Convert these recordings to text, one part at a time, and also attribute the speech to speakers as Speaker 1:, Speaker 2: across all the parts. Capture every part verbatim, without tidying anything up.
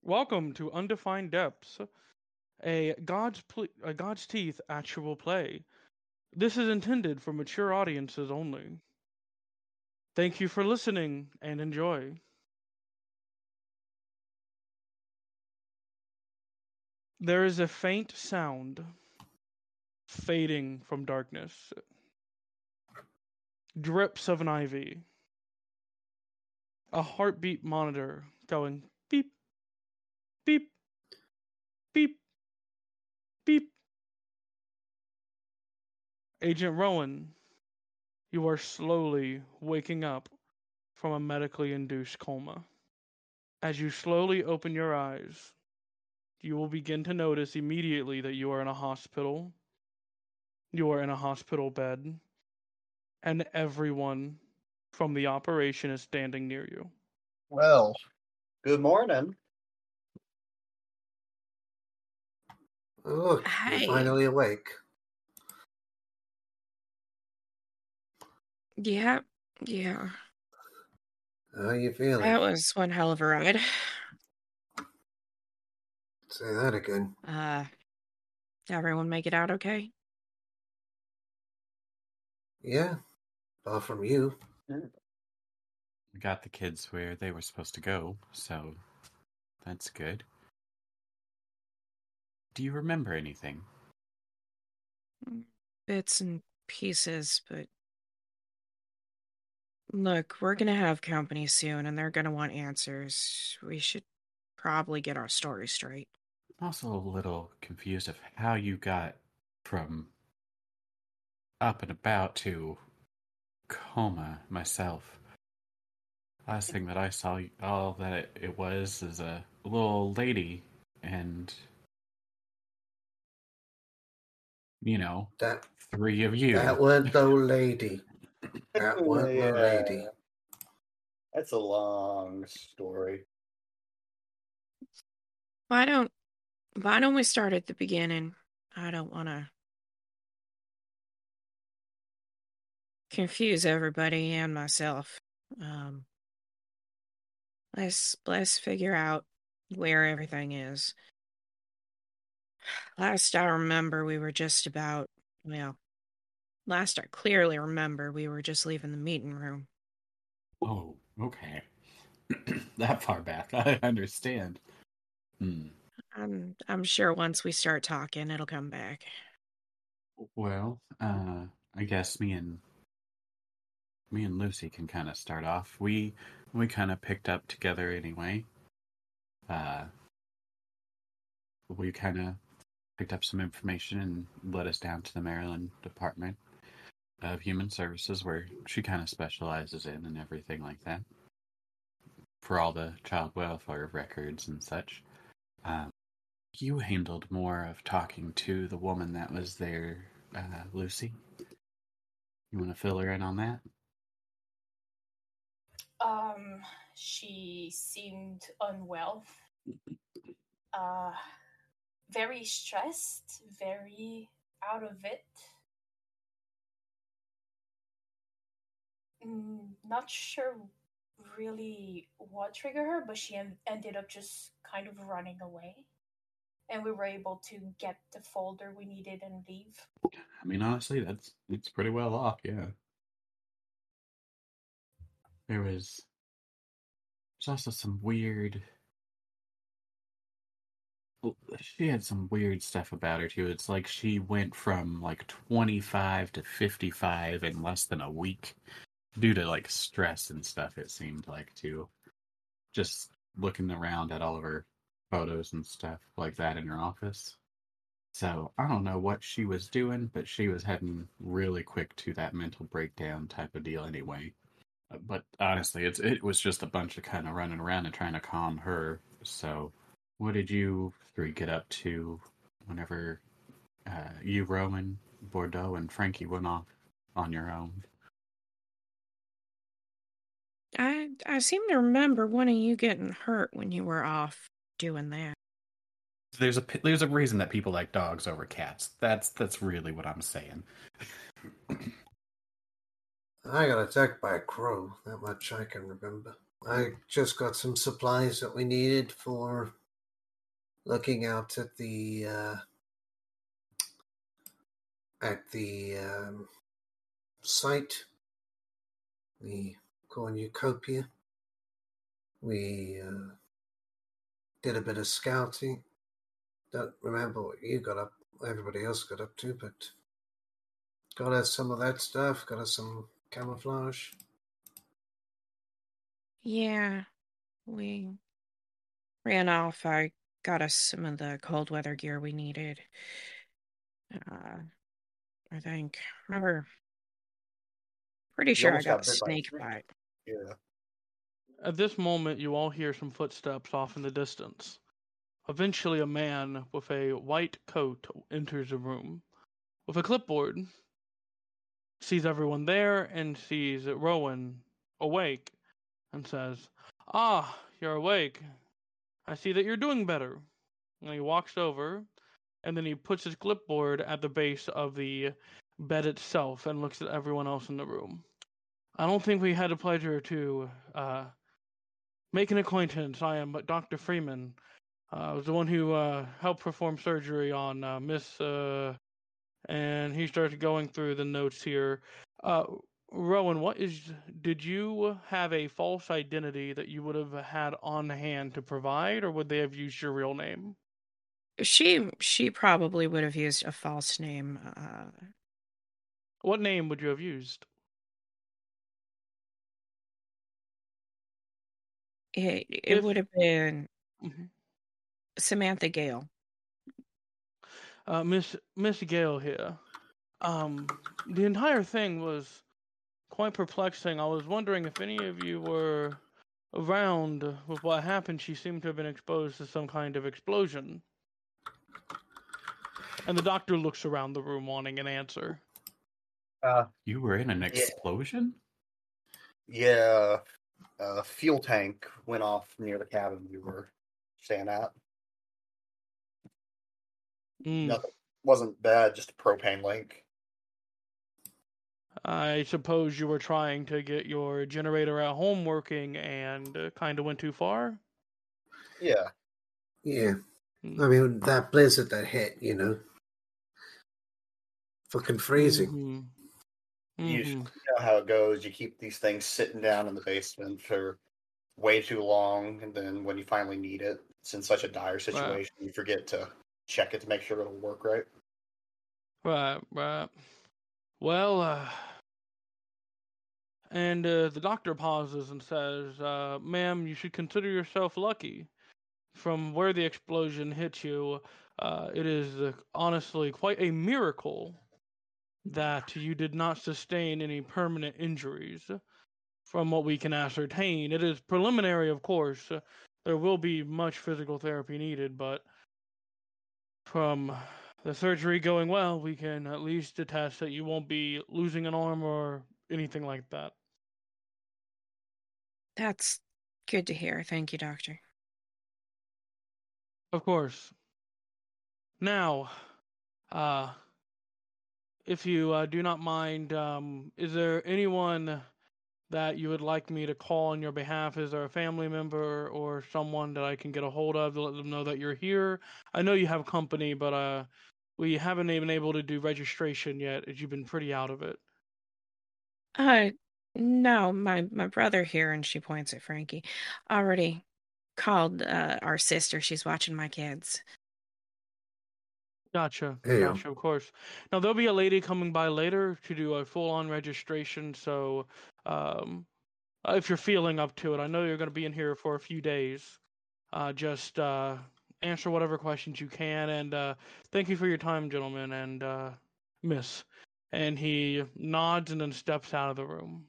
Speaker 1: Welcome to Undefined Depths, a God's ple- a God's Teeth actual play. This is intended for mature audiences only. Thank you for listening and enjoy. There is a faint sound fading from darkness. Drips of an I V. A heartbeat monitor going beep, beep, beep, beep. Agent Rowan, you are slowly waking up from a medically induced coma. As you slowly open your eyes, you will begin to notice immediately that you are in a hospital. You are in a hospital bed, and everyone from the operation is standing near you.
Speaker 2: Well, good morning.
Speaker 3: Oh, look,
Speaker 4: Hey.
Speaker 3: you're finally awake.
Speaker 4: Yeah, yeah.
Speaker 3: How are you feeling?
Speaker 4: That was one hell of a ride.
Speaker 3: Say that again.
Speaker 4: Uh, everyone make it out okay?
Speaker 3: Yeah, far from you.
Speaker 5: We got the kids where they were supposed to go, so that's good. Do you remember anything?
Speaker 4: Bits and pieces, but... Look, we're gonna have company soon, and they're gonna want answers. We should probably get our story straight.
Speaker 5: I'm also a little confused of how you got from up and about to coma myself. Last thing that I saw, all that it, it was is a little lady, and you know,
Speaker 3: That
Speaker 5: three of you.
Speaker 3: that weren't no lady. That weren't no lady.
Speaker 2: That's a long story.
Speaker 4: Why don't... Why don't we start at the beginning? I don't wanna... confuse everybody and myself. Um... Let's... Let's figure out where everything is. Last I remember, we were just about, well, last I clearly remember, we were just leaving the meeting room.
Speaker 5: Oh, okay. That far back, I understand. Hmm.
Speaker 4: I'm, I'm sure once we start talking, it'll come back.
Speaker 5: Well, uh, I guess me and me and Lucy can kind of start off. We we kind of picked up together anyway. Uh, we kind of picked up some information and led us down to the Maryland Department of Human Services, where she kind of specializes in and everything like that, for all the child welfare records and such. Um, you handled more of talking to the woman that was there, uh, Lucy. You want to fill her in on that?
Speaker 6: Um, she seemed unwell. Uh, very stressed, very out of it. Mm, not sure really what triggered her, but she en- ended up just kind of running away. And we were able to get the folder we needed and leave.
Speaker 5: I mean, honestly, that's it's pretty well off, yeah. There was there's also some weird she had some weird stuff about her too. It's like she went from like twenty-five to fifty-five in less than a week due to like stress and stuff, it seemed like, too. Just looking around at all of her photos and stuff like that in her office. So I don't know what she was doing, but she was heading really quick to that mental breakdown type of deal anyway. But honestly, it's it was just a bunch of kind of running around and trying to calm her. So, what did you three get up to whenever uh, you, Rowan, Bordeaux, and Frankie went off on your own?
Speaker 4: I, I seem to remember one of you getting hurt when you were off doing that.
Speaker 5: There's a there's a reason that people like dogs over cats. That's that's really what I'm saying.
Speaker 3: I got attacked by a crow. That much I can remember. I just got some supplies that we needed for looking out at the uh, at the um, site, the cornucopia. We uh, did a bit of scouting. Don't remember what you got up, everybody else got up to, but got us some of that stuff. Got us some camouflage.
Speaker 4: Yeah, we ran off. I got us some of the cold weather gear we needed. Uh, I think. Remember, pretty
Speaker 2: You
Speaker 4: sure I
Speaker 2: almost
Speaker 4: got
Speaker 2: got
Speaker 4: a
Speaker 2: bit by a
Speaker 4: snake
Speaker 2: snake.
Speaker 4: bite.
Speaker 2: Yeah.
Speaker 1: At this moment, you all hear some footsteps off in the distance. Eventually, a man with a white coat enters the room with a clipboard, sees everyone there, and sees Rowan awake, and says, "Ah, you're awake. I see that you're doing better." And he walks over, and then he puts his clipboard at the base of the bed itself and looks at everyone else in the room. "I don't think we had the pleasure to uh, make an acquaintance. I am Doctor Freeman. Uh, I was the one who uh, helped perform surgery on uh, Miss..." Uh, and he starts going through the notes here. Uh, Rowan, what is? Did you have a false identity that you would have had on hand to provide, or would they have used your real name?
Speaker 4: She she probably would have used a false name. Uh,
Speaker 1: What name would you have used?
Speaker 4: it it
Speaker 1: If
Speaker 4: would have been
Speaker 1: Mhm.
Speaker 4: Samantha Gale.
Speaker 1: uh, Miss Miss Gale here, um, the entire thing was quite perplexing. I was wondering if any of you were around with what happened. She seemed to have been exposed to some kind of explosion. And the doctor looks around the room wanting an answer.
Speaker 2: Uh,
Speaker 5: You were in an
Speaker 2: Yeah.
Speaker 5: explosion?
Speaker 2: yeah. A fuel tank went off near the cabin we were staying at.
Speaker 1: Mm.
Speaker 2: Nothing wasn't bad, just a propane leak.
Speaker 1: I suppose you were trying to get your generator at home working and uh, kind of went too far?
Speaker 2: Yeah.
Speaker 3: Yeah.
Speaker 1: Mm.
Speaker 3: I mean, that blizzard that hit, you know. Fucking freezing.
Speaker 1: Mm-hmm.
Speaker 2: You
Speaker 1: Mm-hmm.
Speaker 2: know how it goes. You keep these things sitting down in the basement for way too long, and then when you finally need it, it's in such a dire situation, you forget to check it to make sure it'll work right.
Speaker 1: Right, right. Well, uh, and uh, the doctor pauses and says, uh, "Ma'am, you should consider yourself lucky. From where the explosion hit you, uh, it is uh, honestly quite a miracle that you did not sustain any permanent injuries. From what we can ascertain, it is preliminary, of course. Uh, there will be much physical therapy needed, but from the surgery going well, we can at least attest that you won't be losing an arm or anything like that."
Speaker 4: That's good to hear. Thank you, doctor.
Speaker 1: Of course. Now, uh, if you uh, do not mind, um, is there anyone that you would like me to call on your behalf? Is there a family member or someone that I can get a hold of to let them know that you're here? I know you have company, but uh, we haven't even able to do registration yet, as you've been pretty out of it.
Speaker 4: Uh, no, my my brother here, and she points at Frankie, already called uh, our sister. She's watching my kids.
Speaker 1: Gotcha,
Speaker 3: Hey, um,
Speaker 1: gotcha, of course. Now, there'll be a lady coming by later to do a full-on registration, so um, uh, if you're feeling up to it, I know you're going to be in here for a few days. Uh, just uh, answer whatever questions you can, and uh, thank you for your time, gentlemen, and uh, miss. And he nods and then steps out of the room.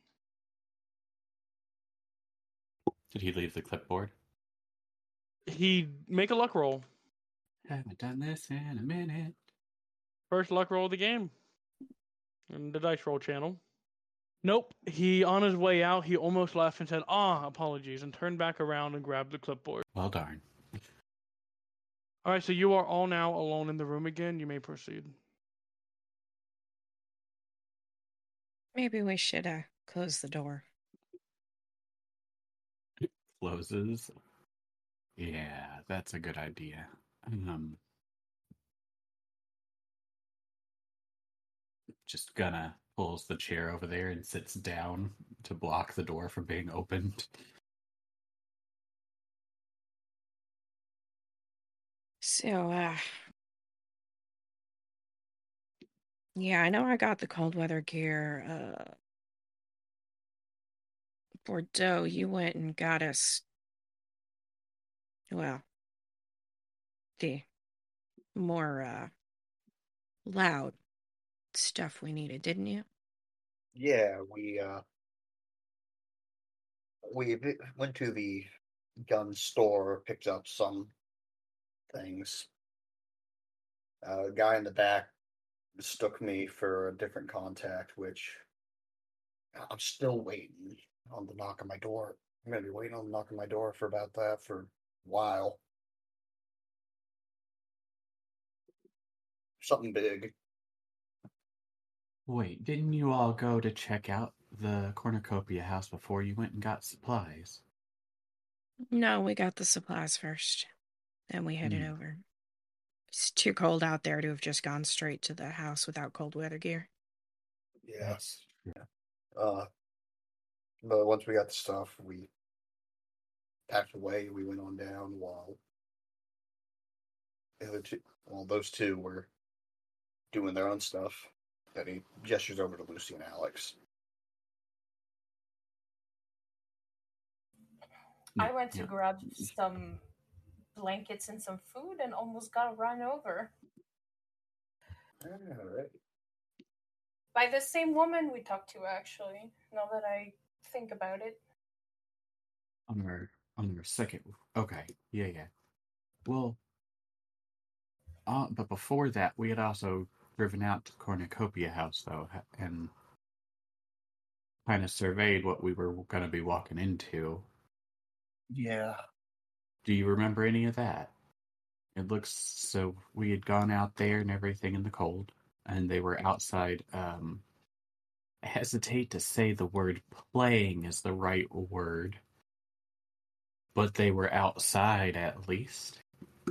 Speaker 5: Did he leave the clipboard?
Speaker 1: He make a luck roll.
Speaker 5: Haven't done this in a minute.
Speaker 1: First luck roll of the game. In the dice roll channel. Nope. He, on his way out, he almost left and said, "Ah, apologies," and turned back around and grabbed the clipboard.
Speaker 5: Well, darn.
Speaker 1: All right, so you are all now alone in the room again. You may proceed.
Speaker 4: Maybe we should uh, close the door.
Speaker 5: Closes. Yeah, that's a good idea. Um, just gonna pulls the chair over there and sits down to block the door from being opened.
Speaker 4: So, uh, yeah, I know I got the cold weather gear. Uh, Bordeaux, you went and got us, well, the more, uh, loud stuff we needed, didn't you?
Speaker 2: Yeah, we uh, we vi- went to the gun store, picked up some things. Uh, a guy in the back mistook me for a different contact, which I'm still waiting on the knock on my door. I'm gonna be waiting on the knock on my door for about that for a while. Something big.
Speaker 5: Wait, didn't you all go to check out the cornucopia house before you went and got supplies?
Speaker 4: No, we got the supplies first. Then we headed
Speaker 5: Hmm.
Speaker 4: over. It's too cold out there to have just gone straight to the house without cold weather gear.
Speaker 2: Yes. Yeah. Uh, but once we got the stuff, we packed away. We went on down while the other two, well, those two were doing their own stuff. Then he gestures over to Lucy and Alex.
Speaker 6: I went to
Speaker 5: Yeah.
Speaker 6: grab some blankets and some food and almost got run over
Speaker 2: All right.
Speaker 6: by the same woman we talked to, actually, now that I think about it.
Speaker 5: On our on our second. Okay. Yeah, yeah. Well, uh, but before that, we had also driven out to Cornucopia House, though, ha- and kind of surveyed what we were going to be walking into.
Speaker 2: Yeah.
Speaker 5: Do you remember any of that? It looks so we had gone out there and everything in the cold, and they were outside. Um, I hesitate to say the word playing is the right word, but they were outside at least,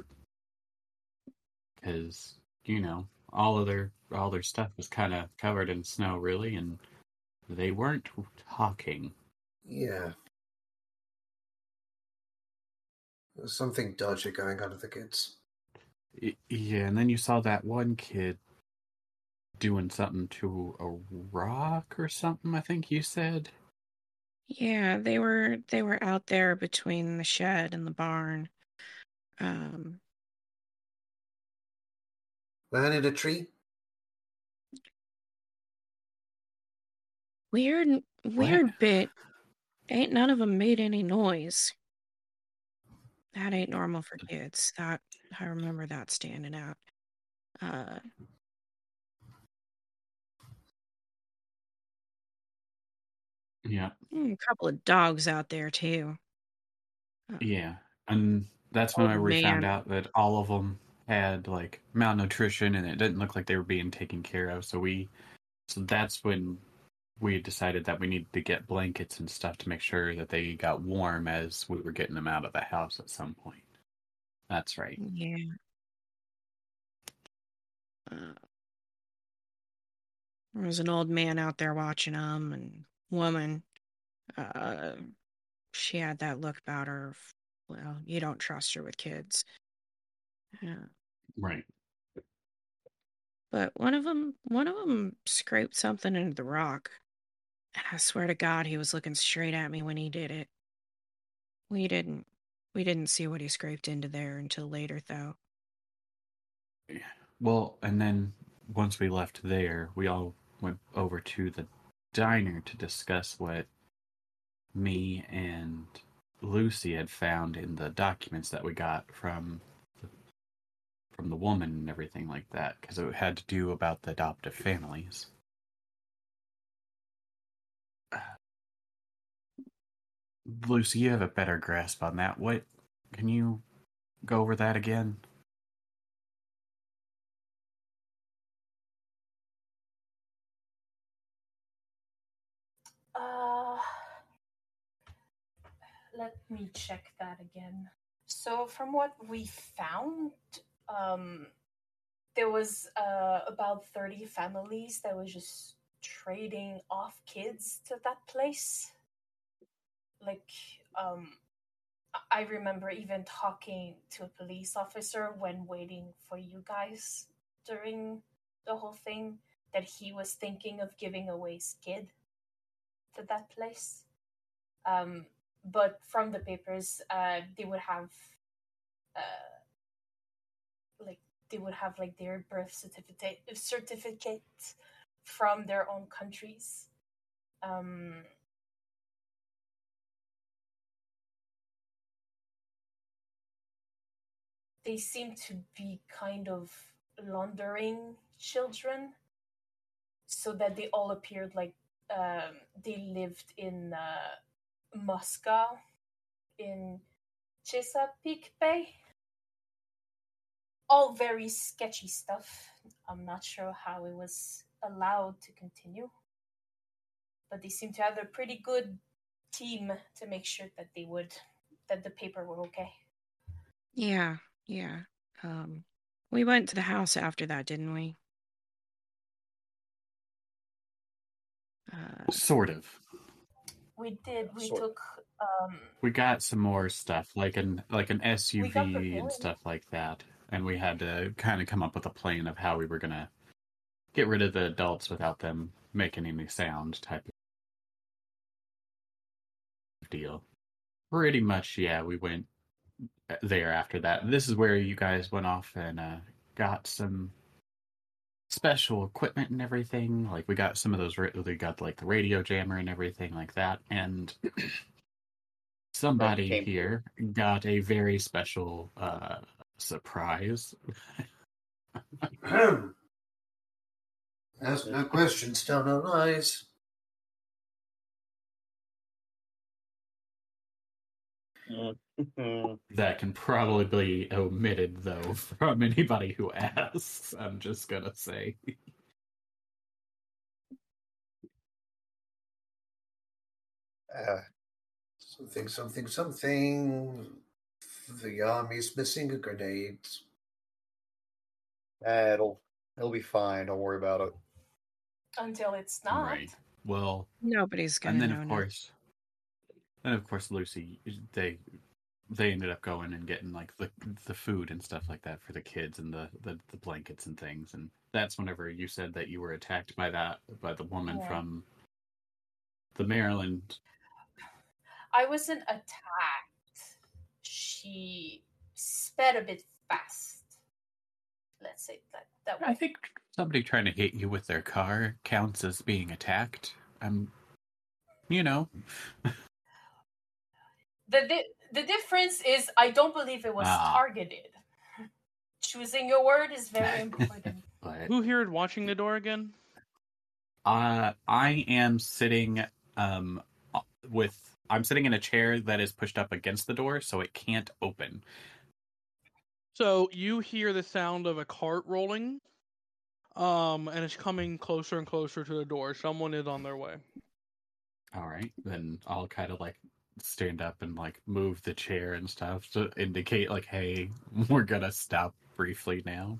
Speaker 5: because you know all of their all their stuff was kind of covered in snow, really, and they weren't talking.
Speaker 3: Yeah. There's something dodgy going on with the kids.
Speaker 5: Y- Yeah, and then you saw that one kid doing something to a rock or something, I think you said.
Speaker 4: Yeah, they were they were out there between the shed and the barn. Um,
Speaker 3: Planted a tree?
Speaker 4: weird
Speaker 5: What?
Speaker 4: weird bit. Ain't none of them made any noise. That ain't normal for kids. That I remember that standing out. Uh,
Speaker 5: Yeah,
Speaker 4: mm, a couple of dogs out there too. Uh,
Speaker 5: yeah. And that's
Speaker 4: old
Speaker 5: when we found
Speaker 4: man.
Speaker 5: out that all of them had like malnutrition and it didn't look like they were being taken care of. So we, so that's when we decided that we needed to get blankets and stuff to make sure that they got warm as we were getting them out of the house at some point. That's right.
Speaker 4: Yeah. Uh, there was an old man out there watching them, and woman. Uh, she had that look about her. of, Well, you don't trust her with kids. Yeah.
Speaker 5: Right.
Speaker 4: But one of them, one of them scraped something into the rock, and I swear to God, he was looking straight at me when he did it. We didn't, we didn't see what he scraped into there until later, though.
Speaker 5: Yeah. Well, and then once we left there, we all went over to the diner to discuss what me and Lucy had found in the documents that we got from the, from the woman and everything like that, because it had to do about the adoptive families. Lucy, you have a better grasp on that. What can you go over that again?
Speaker 6: Uh, let me check that again. So from what we found, um, there was uh, about thirty families that was just trading off kids to that place. Like, um, I remember even talking to a police officer when waiting for you guys during the whole thing that he was thinking of giving away his kid to that place. Um, but from the papers, uh, they would have, uh, like, they would have like their birth certificate certificate from their own countries. Um, they seem to be kind of laundering children so that they all appeared like um, they lived in uh, Moscow, in Chesapeake Bay. All very sketchy stuff. I'm not sure how it was allowed to continue, but they seem to have a pretty good team to make sure that they would that the paper were okay.
Speaker 4: Yeah, yeah. Um, we went to the house after that, didn't we? Uh,
Speaker 5: Sort of.
Speaker 6: We did. We
Speaker 2: Sort of.
Speaker 6: took. Um,
Speaker 5: We got some more stuff, like an like an
Speaker 6: We got
Speaker 5: S U V
Speaker 6: prepared.
Speaker 5: and stuff like that, and we had to kind of come up with a plan of how we were gonna get rid of the adults without them making any sound, type of deal. Pretty much, yeah. We went there after that. This is where you guys went off and uh, got some special equipment and everything. Like we got some of those. We got like the radio jammer and everything like that, and. Somebody
Speaker 2: came
Speaker 5: here got a very special uh, surprise.
Speaker 3: Ask no questions, tell no lies.
Speaker 5: That can probably be omitted, though, from anybody who asks. I'm just gonna say.
Speaker 2: Uh,
Speaker 3: Something, something, something. The army's missing a grenade.
Speaker 2: eh, it'll it'll be fine. Don't worry about it.
Speaker 6: until it's not.
Speaker 5: Right. Well,
Speaker 4: nobody's gonna
Speaker 5: and then
Speaker 4: know.
Speaker 5: of
Speaker 4: now.
Speaker 5: course, then of course, Lucy, they they ended up going and getting like the the food and stuff like that for the kids and the, the, the blankets and things, and that's whenever you said that you were attacked by that by the woman
Speaker 6: Yeah.
Speaker 5: from the Maryland.
Speaker 6: I wasn't attacked. She sped a bit fast. Let's say that that way.
Speaker 5: I think somebody trying to hit you with their car counts as being attacked. I'm, you know.
Speaker 6: the di- the difference is I don't believe it was
Speaker 5: Ah.
Speaker 6: targeted. Choosing your word is very important.
Speaker 5: But
Speaker 1: Who here is watching the door again?
Speaker 5: uh, I am sitting um with I'm sitting in a chair that is pushed up against the door, so it can't open.
Speaker 1: So you hear the sound of a cart rolling, um, and it's coming closer and closer to the door. Someone is on their way.
Speaker 5: All right, then I'll kind of like stand up and like move the chair and stuff to indicate like, hey, we're gonna stop briefly now.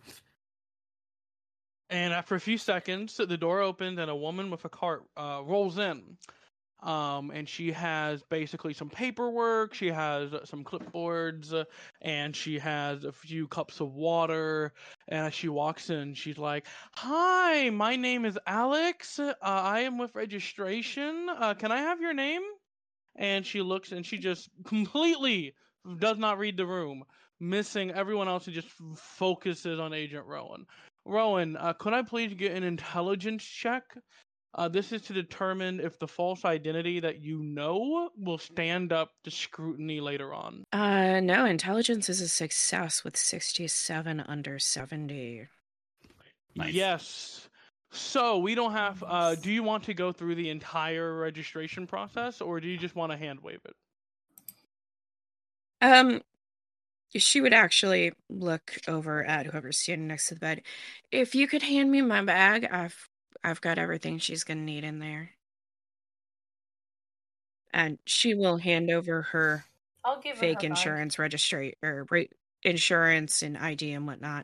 Speaker 1: And after a few seconds, the door opens and a woman with a cart uh, rolls in. Um, and she has basically some paperwork, she has some clipboards, uh, and she has a few cups of water. And as she walks in, she's like, "Hi, my name is Alex. Uh, I am with registration. Uh, can I have your name?" And she looks and she just completely does not read the room, missing everyone else and just focuses on Agent Rowan. Rowan, uh, could I please get an intelligence check? Uh, this is to determine if the false identity that you know will stand up to scrutiny later on.
Speaker 4: Uh, no, intelligence is a success with sixty-seven under seventy.
Speaker 5: Nice.
Speaker 1: Yes. So we don't have. Uh, do you want to go through the entire registration process, or do you just want to hand wave it?
Speaker 4: Um, she would actually look over at whoever's standing next to the bed. If you could hand me my bag, I've I've got everything she's gonna need in there. And she will hand over her
Speaker 6: I'll give her
Speaker 4: fake
Speaker 6: her bag.
Speaker 4: insurance registry or re- insurance and I D and whatnot.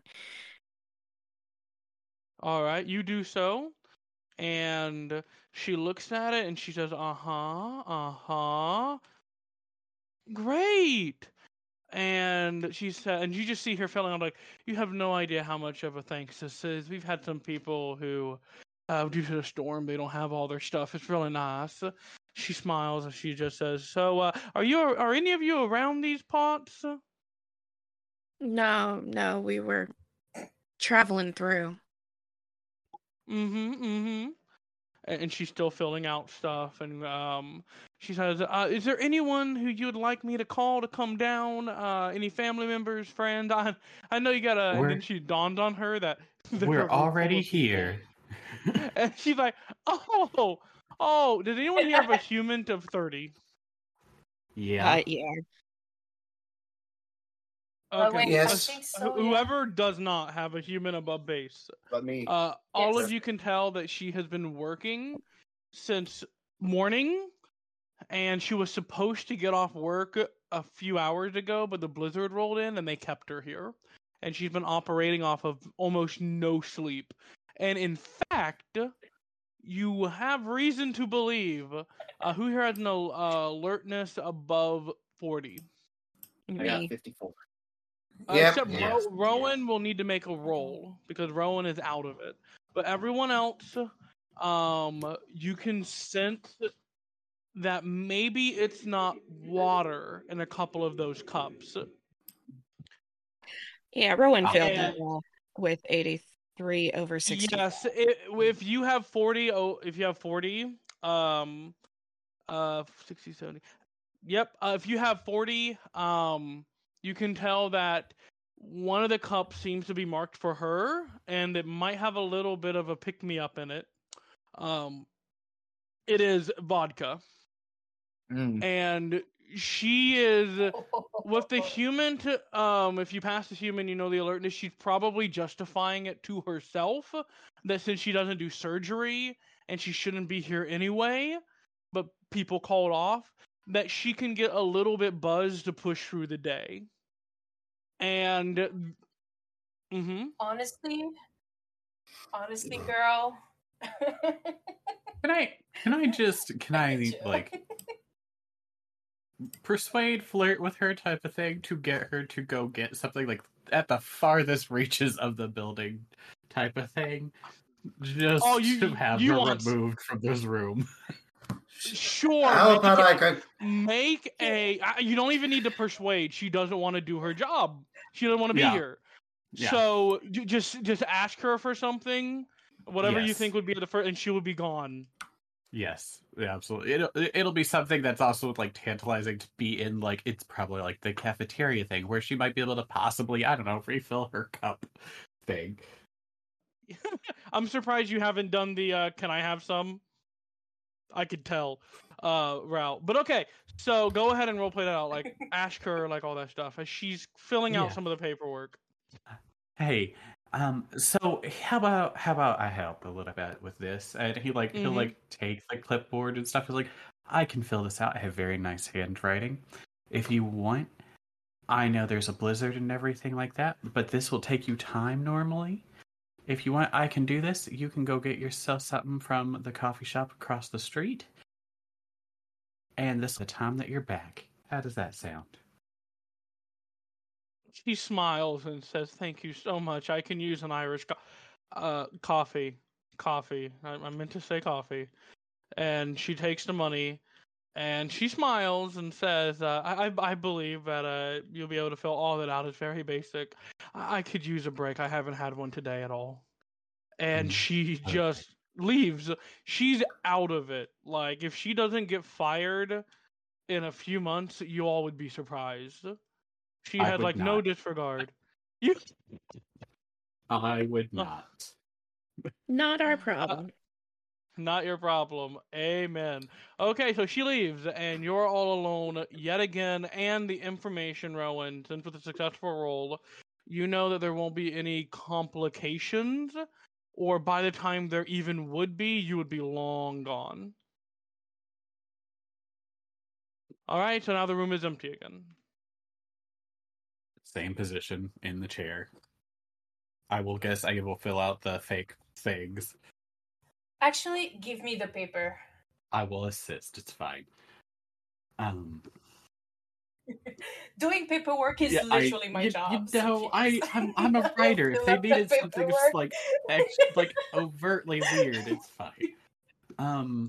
Speaker 1: All right, you do so, and she looks at it and she says, "Uh huh, uh huh, great." And she said, and you just see her feeling like, you have no idea how much of a thanks this is. We've had some people who, uh, due to the storm, they don't have all their stuff. It's really nice. She smiles and she just says, "So, uh, are you? Are any of you around these parts?"
Speaker 4: No, no, we were traveling through.
Speaker 1: Mm-hmm. Mm-hmm. And she's still filling out stuff, and um, she says, uh, "Is there anyone who you would like me to call to come down? Uh, any family members, friends? I, I know you gotta." And
Speaker 5: We're
Speaker 1: then she dawned on her that they're
Speaker 5: we're
Speaker 1: a group full
Speaker 5: already
Speaker 1: of people,
Speaker 5: here.
Speaker 1: and she's like, "Oh, oh, does anyone here have a human of thirty?"
Speaker 5: Yeah.
Speaker 4: Uh, yeah.
Speaker 6: Uh,
Speaker 1: Okay,
Speaker 6: wait,
Speaker 3: Yes.
Speaker 6: I think
Speaker 1: wh-
Speaker 6: so. Yeah.
Speaker 1: whoever does not have a human above base,
Speaker 2: Let me.
Speaker 1: uh, all
Speaker 6: Yes.
Speaker 1: of you can tell that she has been working since morning. And she was supposed to get off work a few hours ago, but the blizzard rolled in and they kept her here. And she's been operating off of almost no sleep. And in fact, you have reason to believe uh, who here has an uh, alertness above forty?
Speaker 2: I got
Speaker 4: Me.
Speaker 2: fifty-four.
Speaker 1: Uh,
Speaker 3: Yep.
Speaker 1: except
Speaker 5: Yeah.
Speaker 1: Ro- Rowan will need to make a roll because Rowan is out of it. But everyone else, um, you can sense that maybe it's not water in a couple of those cups.
Speaker 4: Yeah, Rowan
Speaker 5: I'll-
Speaker 4: failed that
Speaker 1: And
Speaker 4: roll with eighty-three over sixty.
Speaker 1: yes, it, if you have forty, oh, if you have forty, um, uh, sixty, seventy. Yep, uh, if you have forty, um, you can tell that one of the cups seems to be marked for her, and it might have a little bit of a pick-me-up in it. Um, it is vodka.
Speaker 2: Mm.
Speaker 1: And she is with the human to um if you pass the human, you know the alertness, she's probably justifying it to herself that since she doesn't do surgery and she shouldn't be here anyway, but people called off, that she can get a little bit buzzed to push through the day. And mm-hmm.
Speaker 6: Honestly, honestly, girl.
Speaker 5: Can I can I just can I like persuade, flirt with her type of thing to get her to go get something like at the farthest reaches of the building type of thing, just
Speaker 1: Oh, you-
Speaker 5: to have
Speaker 1: you
Speaker 5: her
Speaker 1: want-
Speaker 5: removed from this room.
Speaker 1: Sure.
Speaker 3: How
Speaker 1: make
Speaker 3: about I
Speaker 1: it-
Speaker 3: could?
Speaker 1: Make a. I- You don't even need to persuade. She doesn't want to do her job. She doesn't want to be
Speaker 5: Yeah.
Speaker 1: here.
Speaker 5: Yeah.
Speaker 1: So j- just just ask her for something, whatever you
Speaker 5: Yes.
Speaker 1: think would be the first, and she would be gone.
Speaker 5: Yes, yeah, absolutely. It'll it'll be something that's also like tantalizing to be in. Like it's probably like the cafeteria thing where she might be able to possibly, I don't know, refill her cup thing.
Speaker 1: I'm surprised you haven't done the uh, "Can I have some?" I could tell uh, route, but okay. So go ahead and roleplay that out. Like ask her, like all that stuff, as she's filling out
Speaker 5: Yeah.
Speaker 1: some of the paperwork.
Speaker 5: Hey, um, so how about how about I help a little bit with this? And he like he'll
Speaker 1: Mhm.
Speaker 5: like take the clipboard and stuff. He's like, I can fill this out. I have very nice handwriting. If you want, I know there's a blizzard and everything like that, but this will take you time normally. If you want, I can do this. You can go get yourself something from the coffee shop across the street. And this is the time that you're back. How does that sound?
Speaker 1: She smiles and says, "Thank you so much. I can use an Irish co- uh, coffee. Coffee. I, I meant to say coffee." And she takes the money, and she smiles and says, uh, I, I I believe that uh, you'll be able to fill all that out. It's very basic. I, I could use a break. I haven't had one today at all." And
Speaker 5: Mm,
Speaker 1: she
Speaker 5: okay.
Speaker 1: just leaves. She's out of it. Like, if she doesn't get fired in a few months, you all would be surprised. She
Speaker 5: I
Speaker 1: had,
Speaker 5: would
Speaker 1: like, no
Speaker 5: not.
Speaker 1: disregard. You...
Speaker 5: I would
Speaker 1: Ugh.
Speaker 5: not.
Speaker 4: Not our problem.
Speaker 1: Not your problem. Amen. Okay, so she leaves, and you're all alone yet again, and the information, Rowan, since with a successful roll, you know that there won't be any complications, or by the time there even would be, you would be long gone. All right, so now the room is empty again.
Speaker 5: Same position in the chair. I will guess I will fill out the fake things.
Speaker 6: Actually, give me the paper.
Speaker 5: I will assist. It's fine. Um,
Speaker 6: Doing paperwork is
Speaker 5: yeah,
Speaker 6: literally
Speaker 5: I,
Speaker 6: my
Speaker 5: you,
Speaker 6: job.
Speaker 5: You
Speaker 6: so
Speaker 5: know, I,
Speaker 6: please.
Speaker 5: I'm, I'm a writer. If
Speaker 6: Fill
Speaker 5: they
Speaker 6: out the
Speaker 5: needed something just
Speaker 6: paperwork.
Speaker 5: like, ex, like overtly weird, it's fine. Um,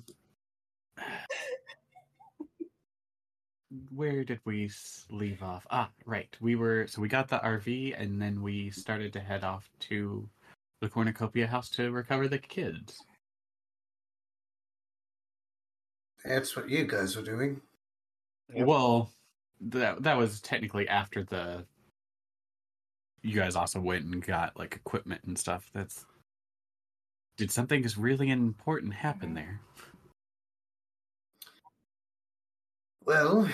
Speaker 5: where did we leave off? Ah, right. We were so we got the R V, and then we started to head off to the cornucopia house to recover the kids.
Speaker 3: That's what you guys were doing.
Speaker 2: Yep.
Speaker 5: Well, that that was technically after the. You guys also went and got like equipment and stuff. That's. Did something really important happen
Speaker 6: Mhm.
Speaker 5: there?
Speaker 3: Well,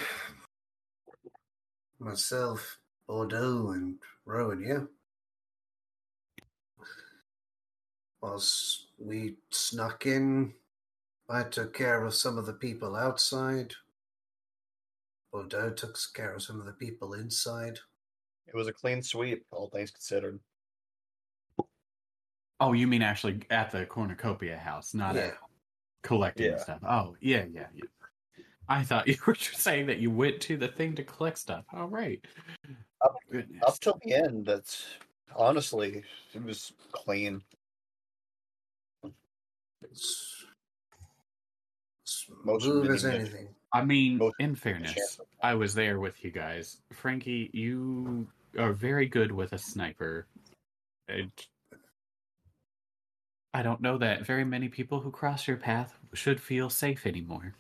Speaker 3: myself, Bordeaux, and Rowan here. Whilst we snuck in, I took care of some of the people outside. Bordeaux took care of some of the people inside.
Speaker 2: It was a clean sweep, all things considered.
Speaker 5: Oh, you mean actually at the cornucopia house, not
Speaker 3: Yeah.
Speaker 5: at collecting
Speaker 2: Yeah.
Speaker 5: stuff. Oh, yeah, yeah, yeah. I thought you were saying that you went to the thing to collect stuff. All right.
Speaker 2: Up,
Speaker 5: Goodness.
Speaker 2: up till the end, that's honestly, it was clean.
Speaker 3: It's, it's
Speaker 2: Most
Speaker 3: smooth
Speaker 2: didn't
Speaker 3: as
Speaker 2: even get-
Speaker 3: anything.
Speaker 5: I mean,
Speaker 2: Most
Speaker 5: in
Speaker 2: chance
Speaker 5: fairness,
Speaker 2: of-
Speaker 5: I was there with you guys. Frankie, you are very good with a sniper. It, I don't know that very many people who cross your path should feel safe anymore.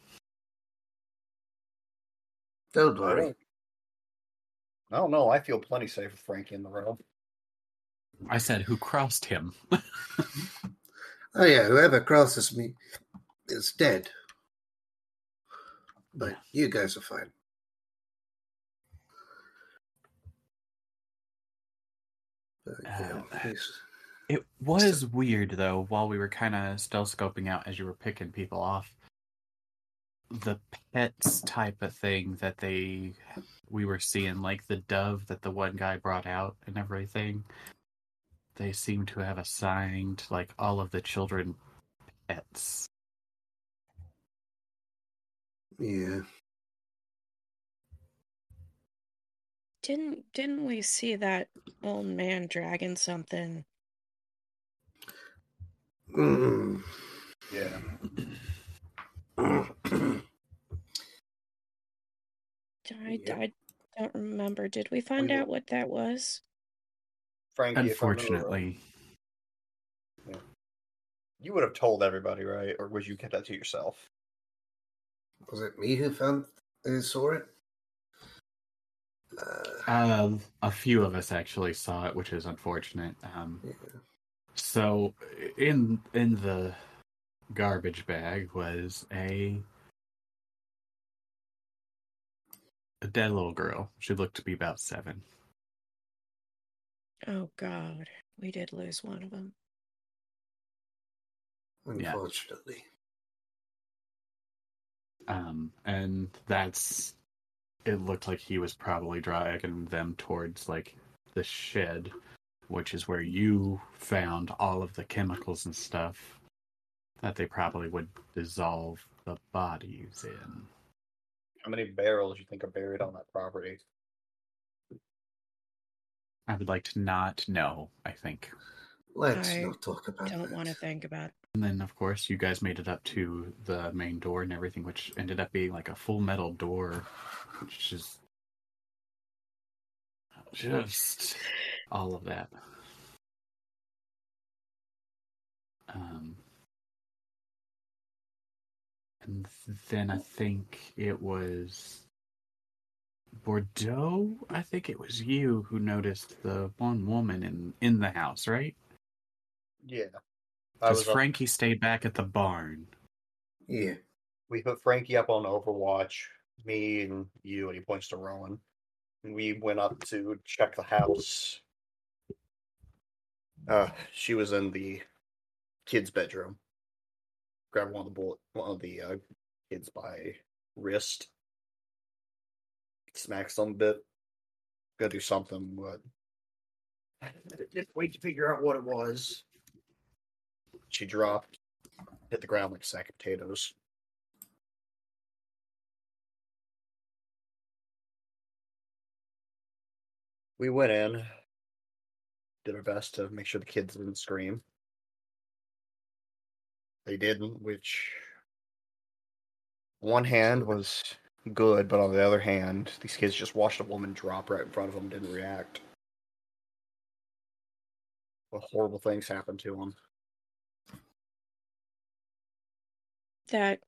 Speaker 3: Don't
Speaker 2: I
Speaker 3: worry.
Speaker 2: don't, I don't know. I feel plenty safe with Frankie in the room.
Speaker 5: I said, who crossed him?
Speaker 3: Oh yeah, whoever crosses me is dead. But you guys are fine. But, yeah,
Speaker 5: Uh,
Speaker 3: please.
Speaker 5: It was weird, though, while we were kind of stealth scoping out as you were picking people off. The pets type of thing that they we were seeing, like the dove that the one guy brought out and everything, they seem to have assigned like all of the children pets.
Speaker 3: Yeah.
Speaker 4: Didn't didn't we see that old man dragging something?
Speaker 3: Mm.
Speaker 2: Yeah.
Speaker 4: I,
Speaker 3: Yep.
Speaker 4: I don't remember. Did we find
Speaker 2: We
Speaker 4: out
Speaker 2: will-
Speaker 4: what that was?
Speaker 2: Frankie, if I remember right,
Speaker 5: Unfortunately,
Speaker 2: you would have told everybody, right? Or would you kept that to yourself?
Speaker 3: Was it me who found who saw it? Uh,
Speaker 5: uh, a few of us actually saw it, which is unfortunate. Um,
Speaker 3: yeah.
Speaker 5: So in in the garbage bag was a a dead little girl. She looked to be about seven.
Speaker 4: Oh God, we did lose one of them.
Speaker 3: Unfortunately.
Speaker 5: Um, and that's it looked like he was probably dragging them towards like the shed, which is where you found all of the chemicals and stuff that they probably would dissolve the bodies in.
Speaker 2: How many barrels you think are buried on that property?
Speaker 5: I would like to not know, I think.
Speaker 3: Let's
Speaker 4: I
Speaker 3: not talk about
Speaker 4: Don't
Speaker 3: that.
Speaker 4: want to think about it.
Speaker 5: And then, of course, you guys made it up to the main door and everything, which ended up being like a full metal door, which is just all of that. Um, and then I think it was Bordeaux. I think it was you who noticed the one woman in in the house, right?
Speaker 2: Yeah. I
Speaker 5: Because
Speaker 2: was up,
Speaker 5: Frankie stayed back at the barn.
Speaker 3: Yeah.
Speaker 2: we put Frankie up on Overwatch, me and you, and he points to Rowan. And we went up to check the house. Uh, she was in the kid's bedroom. Grabbed one of the bullet, one of the uh, kids by wrist. smack some bit. Gotta do something, but I didn't wait to figure out what it was. She dropped, hit the ground like a sack of potatoes. We went in, did our best to make sure the kids didn't scream. They didn't, which one hand was good, but on the other hand, these kids just watched a woman drop right in front of them, didn't react. What horrible things happened to them.
Speaker 4: That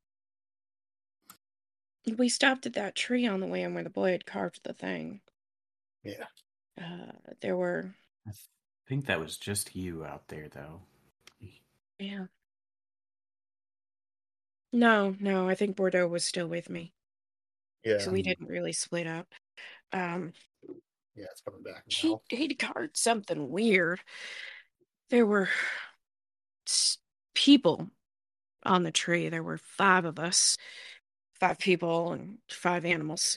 Speaker 4: we stopped at that tree on the way in where the boy had carved the thing.
Speaker 2: Yeah.
Speaker 4: Uh, there were.
Speaker 5: I think that was just you out there, though.
Speaker 4: Yeah. No, no, I think Bordeaux was still with me.
Speaker 2: Yeah.
Speaker 4: So we didn't really split up. Um,
Speaker 2: Yeah, it's coming back
Speaker 4: he,
Speaker 2: now.
Speaker 4: he'd carved something weird. There were s- people on the tree. There were five of us. Five people and five animals.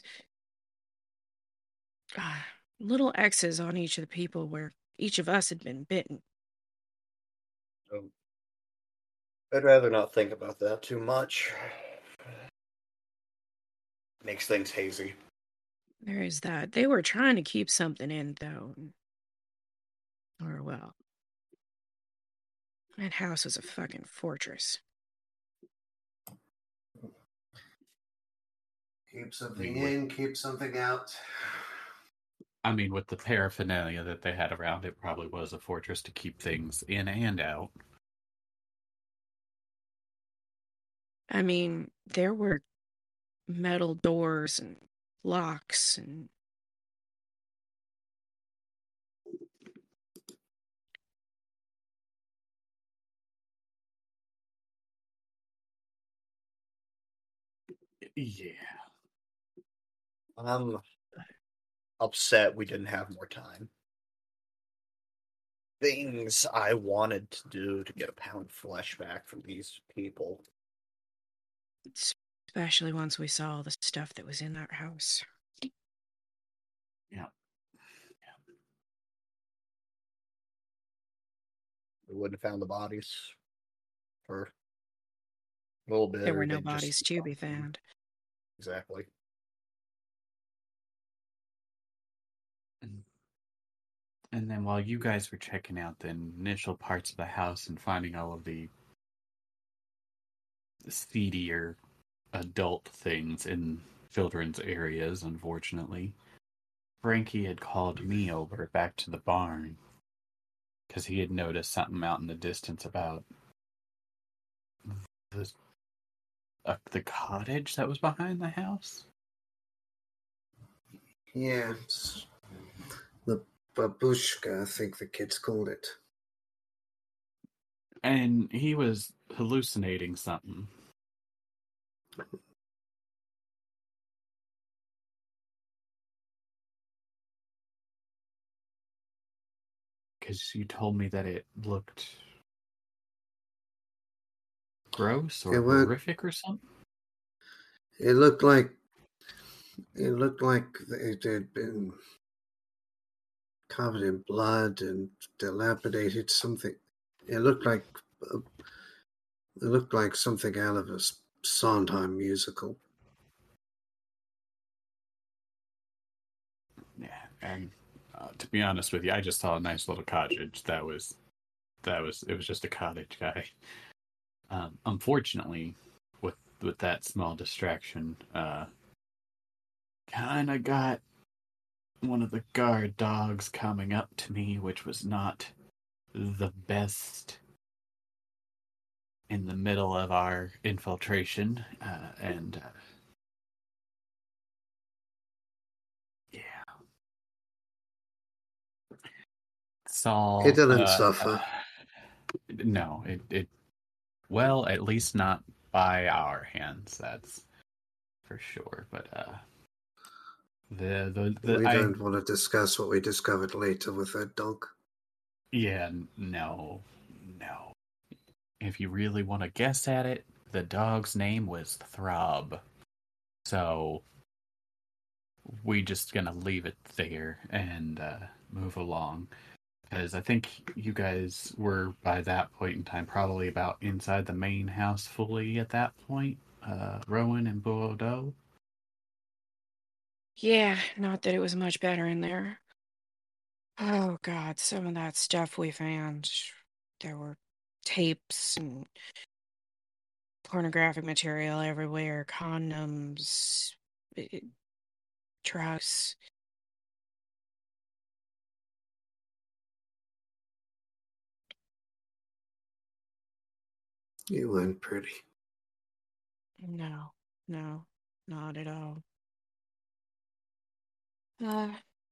Speaker 4: Uh, little X's on each of the people where each of us had been bitten.
Speaker 2: Um, I'd rather not think about that too much. Makes things hazy.
Speaker 4: There is that. They were trying to keep something in, though. Or, well, that house was a fucking fortress.
Speaker 3: Keep something in, keep something out.
Speaker 5: I mean, with the paraphernalia that they had around, it probably was a fortress to keep things in and out.
Speaker 4: I mean, there were metal doors and locks and
Speaker 5: Yeah.
Speaker 2: I'm upset we didn't have more time. Things I wanted to do to get a pound of flesh back from these people.
Speaker 4: especially once we saw the stuff that was in that house.
Speaker 5: Yeah.
Speaker 2: We wouldn't have found the bodies for a little bit.
Speaker 4: There
Speaker 2: or
Speaker 4: were no
Speaker 2: they'd just
Speaker 4: bodies to be found.
Speaker 2: Exactly.
Speaker 5: And, and then while you guys were checking out the initial parts of the house and finding all of the seedier adult things in children's areas, unfortunately, Frankie had called me over back to the barn because he had noticed something out in the distance about the uh, the cottage that was behind the house.
Speaker 3: Yes. The babushka, I think the kids called it.
Speaker 5: And he was hallucinating something. Because you told me that it looked gross or
Speaker 3: It was-
Speaker 5: horrific or something.
Speaker 3: It looked like it looked like it had been covered in blood and dilapidated. Something. It looked like uh, it looked like something out of a Sondheim musical.
Speaker 5: Yeah, and uh, to be honest with you, I just saw a nice little cottage. That was, that was, it was just a cottage, guy. Um, unfortunately, with with that small distraction, uh, kind of got one of the guard dogs coming up to me, which was not the best in the middle of our infiltration, uh, and uh, yeah, Saul.
Speaker 3: It didn't
Speaker 5: uh,
Speaker 3: suffer.
Speaker 5: No, it it well, at least not by our hands. That's for sure. But uh, the the the
Speaker 3: we
Speaker 5: I
Speaker 3: don't want to discuss what we discovered later with that dog.
Speaker 5: yeah no no. If you really want to guess at it, the dog's name was Throb. So we just gonna leave it there and uh, move along. Because I think you guys were, by that point in time, probably about inside the main house fully at that point, uh, Rowan and Bordeaux.
Speaker 4: Yeah, not that it was much better in there. Oh, God, some of that stuff we found. There were tapes and pornographic material everywhere, condoms, it, drugs.
Speaker 3: You weren't pretty.
Speaker 4: No, no, not at all. Uh,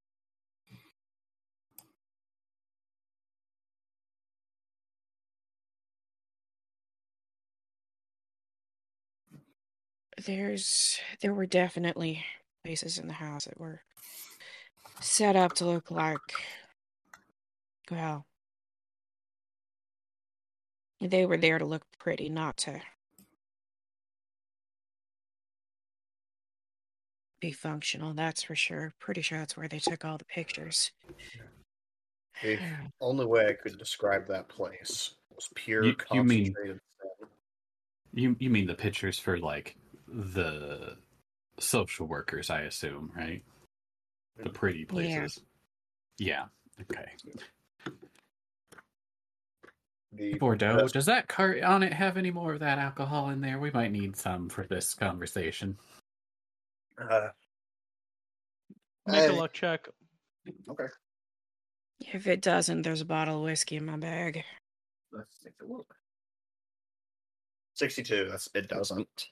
Speaker 4: there's, there were definitely places in the house that were set up to look like, well, they were there to look pretty, not to be functional, that's for sure. Pretty sure that's where they took all the pictures.
Speaker 2: The only way I could describe that place was pure
Speaker 5: You, you mean
Speaker 2: concentrated sin.
Speaker 5: you you mean the pictures for like the social workers, I assume, right? The pretty places. Yeah. Okay.
Speaker 2: The
Speaker 5: Bordeaux,
Speaker 2: best-
Speaker 5: does that cart on it have any more of that alcohol in there? We might need some for this conversation.
Speaker 2: uh,
Speaker 1: Make a
Speaker 2: I-
Speaker 1: luck check.
Speaker 2: okay.
Speaker 4: If it doesn't, there's a bottle of whiskey in my bag.
Speaker 2: Let's take a look. sixty-two. That's it. Doesn't.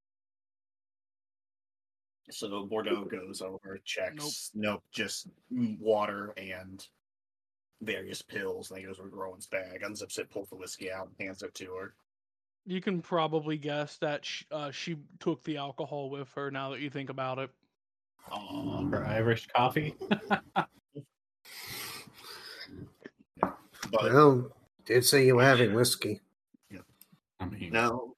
Speaker 2: So Bordeaux goes over, checks. Nope, just water and various pills. And then he goes over to Rowan's bag, unzips it, pulls the whiskey out, and hands it to her.
Speaker 1: You can probably guess that sh- uh, she took the alcohol with her. Now that you think about it,
Speaker 5: Oh, for Irish coffee.
Speaker 2: But
Speaker 3: Well, did say you were having whiskey.
Speaker 5: I mean,
Speaker 2: no,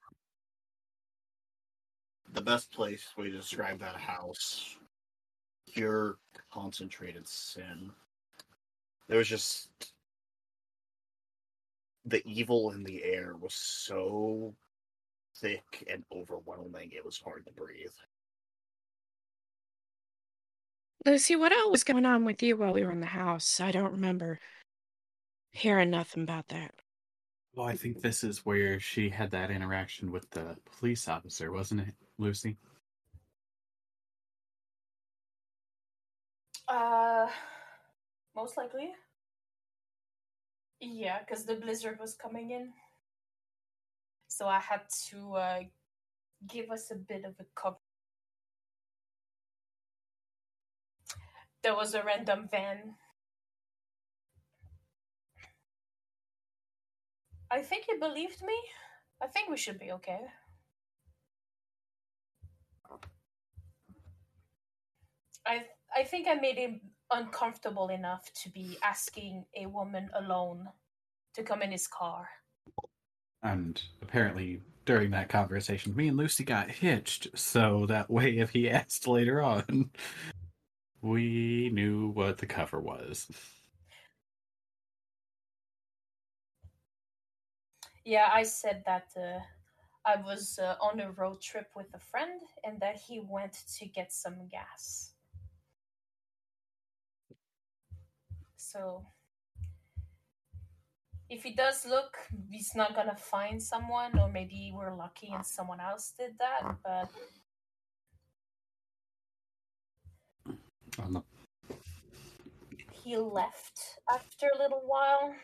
Speaker 2: the best place we describe that house, pure concentrated sin. There was just the evil in the air was so thick and overwhelming. It was hard to breathe.
Speaker 4: Lucy, what else was going on with you while we were in the house? I don't remember hearing nothing about that.
Speaker 5: well, I think this is where she had that interaction with the police officer, wasn't it, Lucy?
Speaker 6: Uh, most likely. Yeah, because the blizzard was coming in. So I had to uh, give us a bit of a cover. There was a random van. I think he believed me. I think we should be okay. I I think I made him uncomfortable enough to be asking a woman alone to come in his car.
Speaker 5: And apparently, during that conversation, me and Lucy got hitched, so that way, if he asked later on, we knew what the cover was.
Speaker 6: Yeah, I said that uh, I was uh, on a road trip with a friend and that he went to get some gas. So, if he does look, he's not gonna find someone, or maybe we're lucky and someone else did that, but
Speaker 5: On the
Speaker 6: he left after a little while.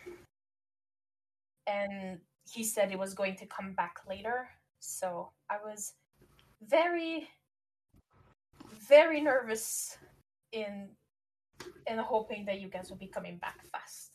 Speaker 6: And he said he was going to come back later. So I was very, very nervous in in hoping that you guys would be coming back fast.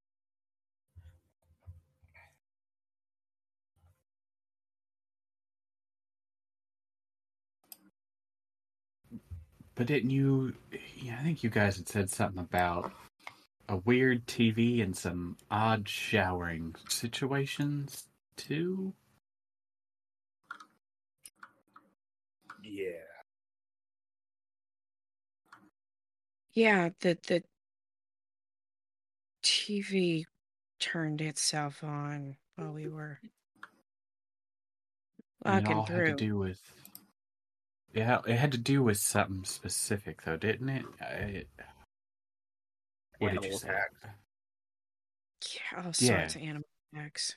Speaker 5: But didn't you? Yeah, I think you guys had said something about a weird T V and some odd showering situations too.
Speaker 2: Yeah.
Speaker 4: Yeah, the the T V turned itself on while we were
Speaker 5: And it
Speaker 4: walking
Speaker 5: all had to
Speaker 4: through.
Speaker 5: do with. Yeah, it had to do with something specific, though, didn't it? I, what did you
Speaker 2: Animal
Speaker 5: say?
Speaker 2: attacks.
Speaker 4: Yeah, all
Speaker 5: Yeah.
Speaker 4: sorts of animal attacks.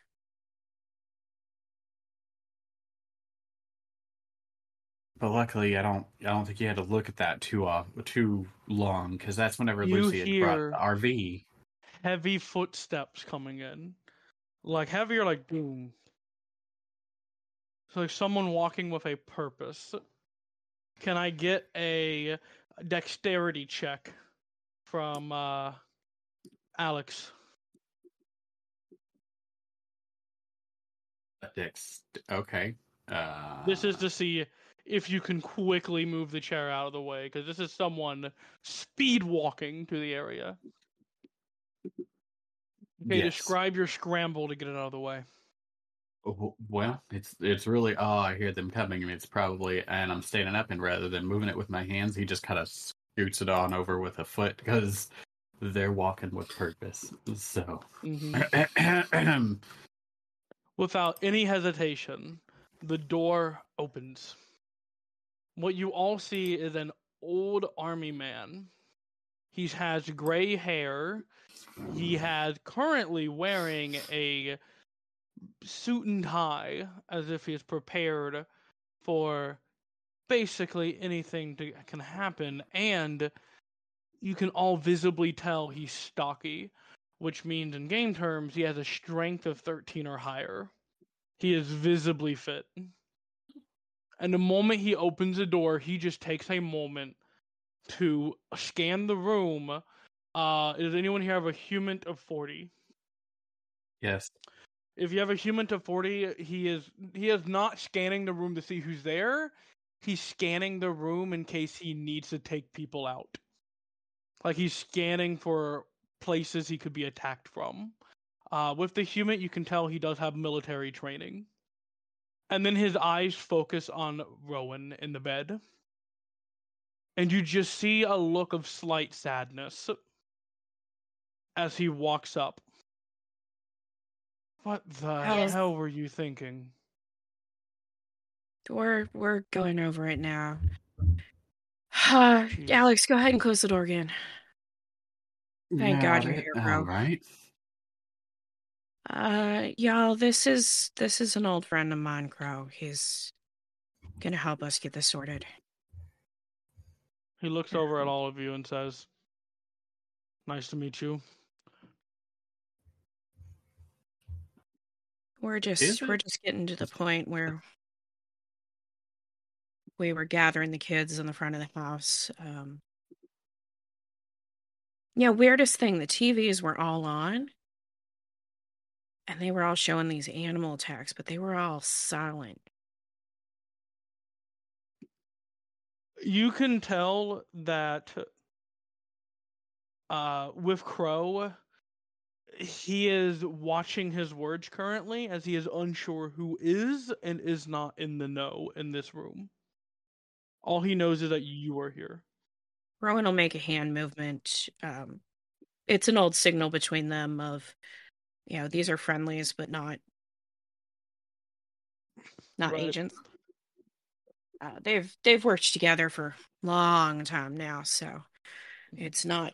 Speaker 5: But luckily, I don't. I don't think you had to look at that too off, too long, because that's whenever
Speaker 1: You
Speaker 5: Lucy had brought
Speaker 1: hear
Speaker 5: the R V.
Speaker 1: heavy footsteps coming in, like heavier, like boom. It's like someone walking with a purpose. Can I get a dexterity check from uh, Alex?
Speaker 5: Dex. Okay. Uh,
Speaker 1: This is to see if you can quickly move the chair out of the way, because this is someone speed walking to the area. Okay,
Speaker 5: yes.
Speaker 1: describe your scramble to get it out of the way.
Speaker 5: Oh, well, it's it's really. Oh, I hear them coming, and it's probably. And I'm standing up, and rather than moving it with my hands, he just kind of scoots it on over with a foot because they're walking with purpose. So.
Speaker 1: Mm-hmm. Without any hesitation, the door opens. What you all see is an old army man. He has gray hair. He has currently wearing a suit and tie, as if he is prepared for basically anything that can happen. And you can all visibly tell he's stocky, which means in game terms he has a strength of thirteen or higher. He is visibly fit. And the moment he opens the door, he just takes a moment to scan the room. Uh, does anyone here have a human of forty?
Speaker 5: Yes.
Speaker 1: If you have a human to forty, he is he is not scanning the room to see who's there. He's scanning the room in case he needs to take people out. Like he's scanning for places he could be attacked from. Uh, with the human, you can tell he does have military training. And then his eyes focus on Rowan in the bed. And you just see a look of slight sadness as he walks up. What the
Speaker 4: Alex,
Speaker 1: hell were you thinking?
Speaker 4: we're we're going over it now.
Speaker 1: Jeez.
Speaker 4: Alex, go ahead and close the door again. Thank God
Speaker 5: Got
Speaker 4: you're
Speaker 5: it.
Speaker 4: here,
Speaker 5: All
Speaker 4: bro.
Speaker 5: right.
Speaker 4: Uh, y'all, this is this is an old friend of mine, Crow. He's gonna help us get this sorted.
Speaker 1: He looks over at all of you and says, "Nice to meet you."
Speaker 4: We're
Speaker 5: Is
Speaker 4: just we're
Speaker 5: it?
Speaker 4: just getting to the point where we were gathering the kids in the front of the house. Um, yeah, weirdest thing, the T Vs were all on, and they were all showing these animal attacks, but they were all silent.
Speaker 1: You can tell that uh, with Crow, he is watching his words currently as he is unsure who is and is not in the know in this room. All he knows is that you are here.
Speaker 4: Rowan will make a hand movement. Um, it's an old signal between them of, you know, these are friendlies, but not not
Speaker 1: Right.
Speaker 4: agents. Uh, they've they've worked together for a long time now, so it's not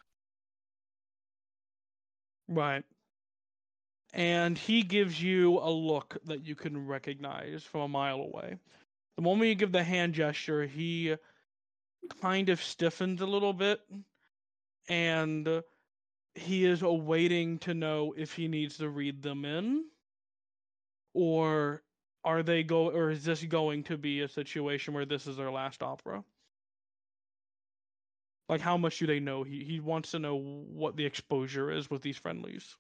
Speaker 1: Right. And he gives you a look that you can recognize from a mile away. The moment you give the hand gesture, he kind of stiffens a little bit, and he is awaiting to know if he needs to read them in, or are they go, or is this going to be a situation where this is their last opera? Like, how much do they know? He he wants to know what the exposure is with these friendlies.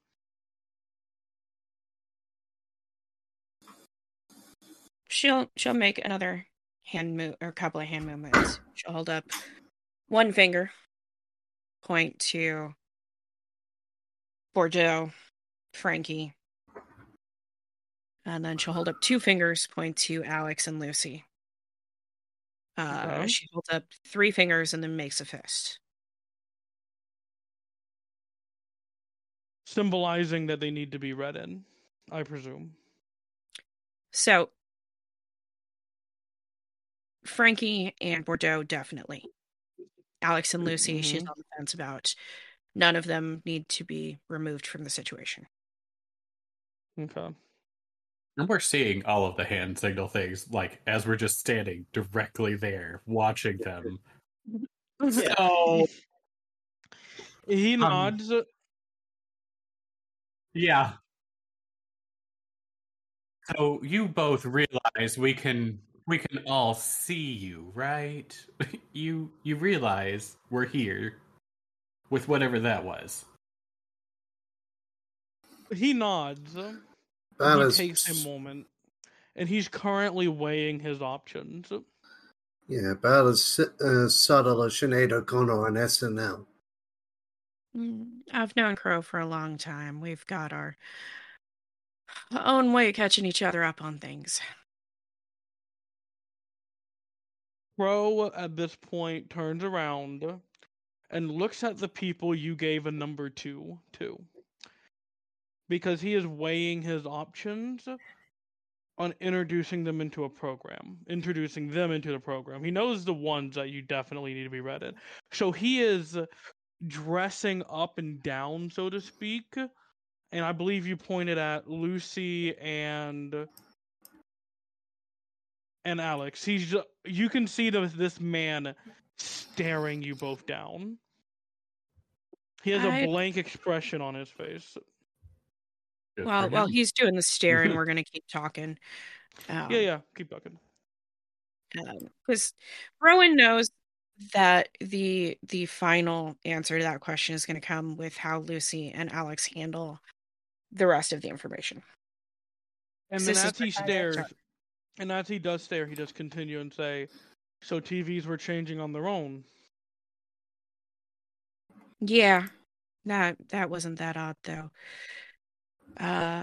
Speaker 4: she'll she'll make another hand move or a couple of hand movements. She'll hold up one finger, point to Bordeaux, Frankie, and then she'll hold up two fingers, point to Alex and Lucy. Uh,
Speaker 1: Okay.
Speaker 4: she holds up three fingers and then makes a fist.
Speaker 1: symbolizing that they need to be read in, I presume.
Speaker 4: So, Frankie and Bordeaux, definitely. Alex and Lucy, she's
Speaker 1: Mhm.
Speaker 4: on the fence about. None of them need to be removed from the situation.
Speaker 1: Okay.
Speaker 5: And we're seeing all of the hand signal things, like, as we're just standing directly there, watching them.
Speaker 2: Yeah.
Speaker 5: So,
Speaker 1: He
Speaker 5: um,
Speaker 1: nods.
Speaker 5: yeah. So you both realize we can we can all see you, right? You you realize we're here with whatever that was.
Speaker 1: He nods. And he
Speaker 3: Ballas,
Speaker 1: takes a moment. And he's currently weighing his options.
Speaker 3: yeah, Ballas uh, subtle as Sinead O'Connor on S N L.
Speaker 4: Mm, I've known Crow for a long time. We've got our own way of catching each other up on things.
Speaker 1: Crow, at this point, turns around and looks at the people you gave a number two to. Because he is weighing his options on introducing them into a program. Introducing them into the program. He knows the ones that you definitely need to be read in. So he is dressing up and down, so to speak. And I believe you pointed at Lucy and and Alex. He's you can see the, this man staring you both down. He has a
Speaker 4: I,
Speaker 1: blank expression on his face.
Speaker 5: Good
Speaker 4: well,
Speaker 5: for
Speaker 4: while
Speaker 5: him.
Speaker 4: he's doing the staring, we're going to keep talking. Um,
Speaker 1: Yeah, yeah, keep talking.
Speaker 4: Because Rowan knows that the the final answer to that question is going to come with how Lucy and Alex handle the rest of the information.
Speaker 1: And
Speaker 4: This
Speaker 1: then
Speaker 4: is
Speaker 1: as he
Speaker 6: kind of-
Speaker 1: stares, and as he does stare, he does continue and say, "So T Vs were changing on their own."
Speaker 4: Yeah, that that wasn't that odd though. Uh,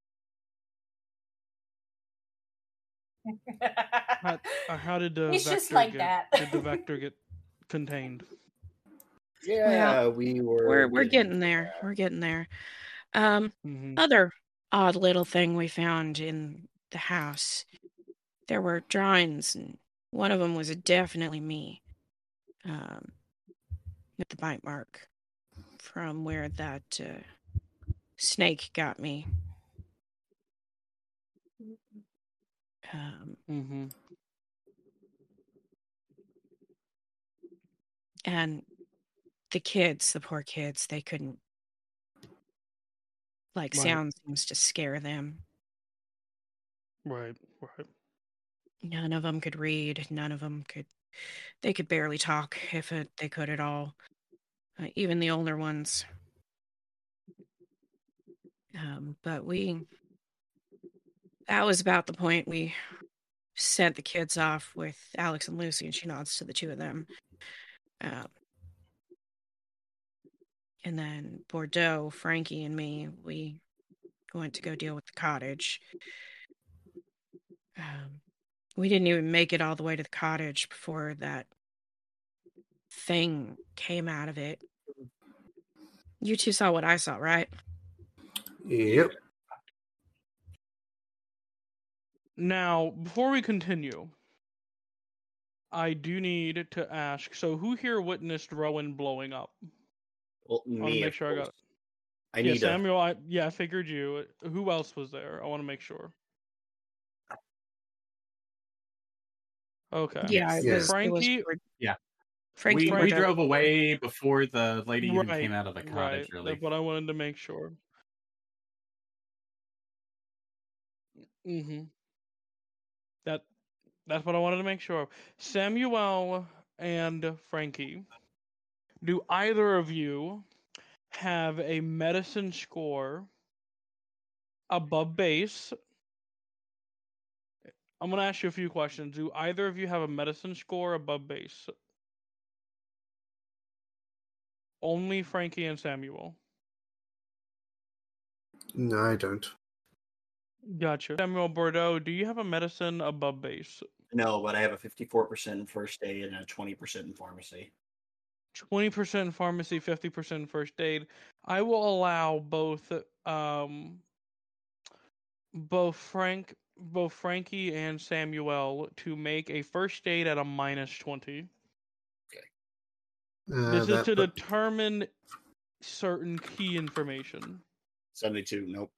Speaker 1: How, uh, how did the
Speaker 6: He's
Speaker 1: vector
Speaker 6: just like
Speaker 1: get?
Speaker 6: that.
Speaker 1: Did the vector get contained?
Speaker 2: Yeah, we were.
Speaker 4: we're we're
Speaker 2: getting
Speaker 4: getting there. We're getting there. Um,
Speaker 1: Mm-hmm.
Speaker 4: other odd little thing we found in the house. There were drawings, and one of them was definitely me. Um, with the bite mark from where that uh, snake got me. Um,
Speaker 1: Mm-hmm.
Speaker 4: and the kids, the poor kids, they couldn't, like,
Speaker 1: Right.
Speaker 4: sound seems to scare them.
Speaker 1: Right, right.
Speaker 4: None of them could read. None of them could, they could barely talk if it, they could at all. Uh, even the older ones. Um, but we, that was about the point we sent the kids off with Alex and Lucy, and she nods to the two of them. Um, and then Bordeaux, Frankie, and me, we went to go deal with the cottage. Um, we didn't even make it all the way to the cottage before that thing came out of it. You two saw what I saw, right?
Speaker 3: Yep.
Speaker 1: Now, before we continue, I do need to ask. So, who here witnessed Rowan blowing up?
Speaker 2: Well,
Speaker 1: I want to
Speaker 2: me,
Speaker 1: make
Speaker 2: of
Speaker 1: sure I got
Speaker 2: course.
Speaker 1: it.
Speaker 2: I
Speaker 1: Yeah,
Speaker 2: need a.
Speaker 1: Samuel. I yeah, I figured you. Who else was there? I want to make sure. Okay.
Speaker 4: Yeah, it
Speaker 3: Yeah.
Speaker 4: was. It was.
Speaker 1: Frankie.
Speaker 5: Yeah.
Speaker 4: Frankie
Speaker 5: We, we
Speaker 4: Bordeaux.
Speaker 5: drove away before the lady even
Speaker 1: Right.
Speaker 5: came out of the
Speaker 1: Right.
Speaker 5: cottage, really.
Speaker 1: That's what I wanted to make sure. Mm-hmm. That that's what I wanted to make sure of. Samuel and Frankie. Do either of you have a medicine score above base? I'm going to ask you a few questions. Do either of you have a medicine score above base? Only Frankie and Samuel.
Speaker 3: No, I don't.
Speaker 1: Gotcha. Samuel Bordeaux, do you have a medicine above base?
Speaker 2: No, but I have a fifty-four percent in first aid and a twenty percent in pharmacy.
Speaker 1: twenty percent pharmacy, fifty percent first aid. I will allow both um both Frank both Frankie and Samuel to make a first aid at a minus twenty.
Speaker 3: Uh,
Speaker 1: This is
Speaker 3: that
Speaker 1: to
Speaker 3: put-
Speaker 1: determine certain key information.
Speaker 2: seventy-two, nope.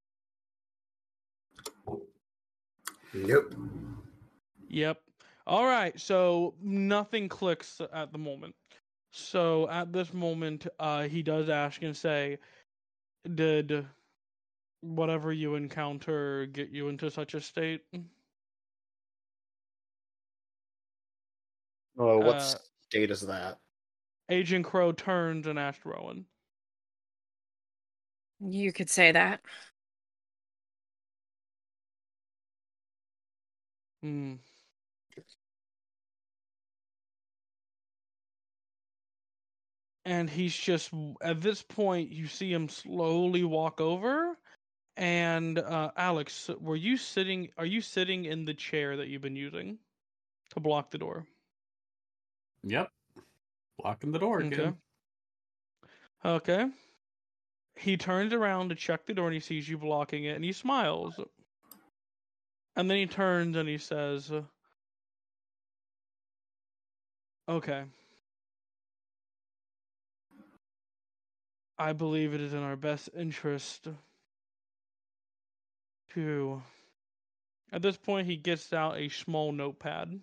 Speaker 3: Yep.
Speaker 1: Yep. All right. So nothing clicks at the moment. So at this moment, uh, he does ask and say, "Did whatever you encounter get you into such a state?"
Speaker 2: Oh, what
Speaker 1: Uh,
Speaker 2: state is that?
Speaker 1: Agent Crow turns and asks Rowan.
Speaker 4: You could say that.
Speaker 1: Hmm. And he's just, at this point, you see him slowly walk over. And uh, Alex, were you sitting? Are you sitting in the chair that you've been using to block the door?
Speaker 5: Yep. Blocking the door,
Speaker 1: Okay.
Speaker 5: kid.
Speaker 1: Okay. He turns around to check the door and he sees you blocking it and he smiles. And then he turns and he says, "Okay. I believe it is in our best interest to..." At this point, he gets out a small notepad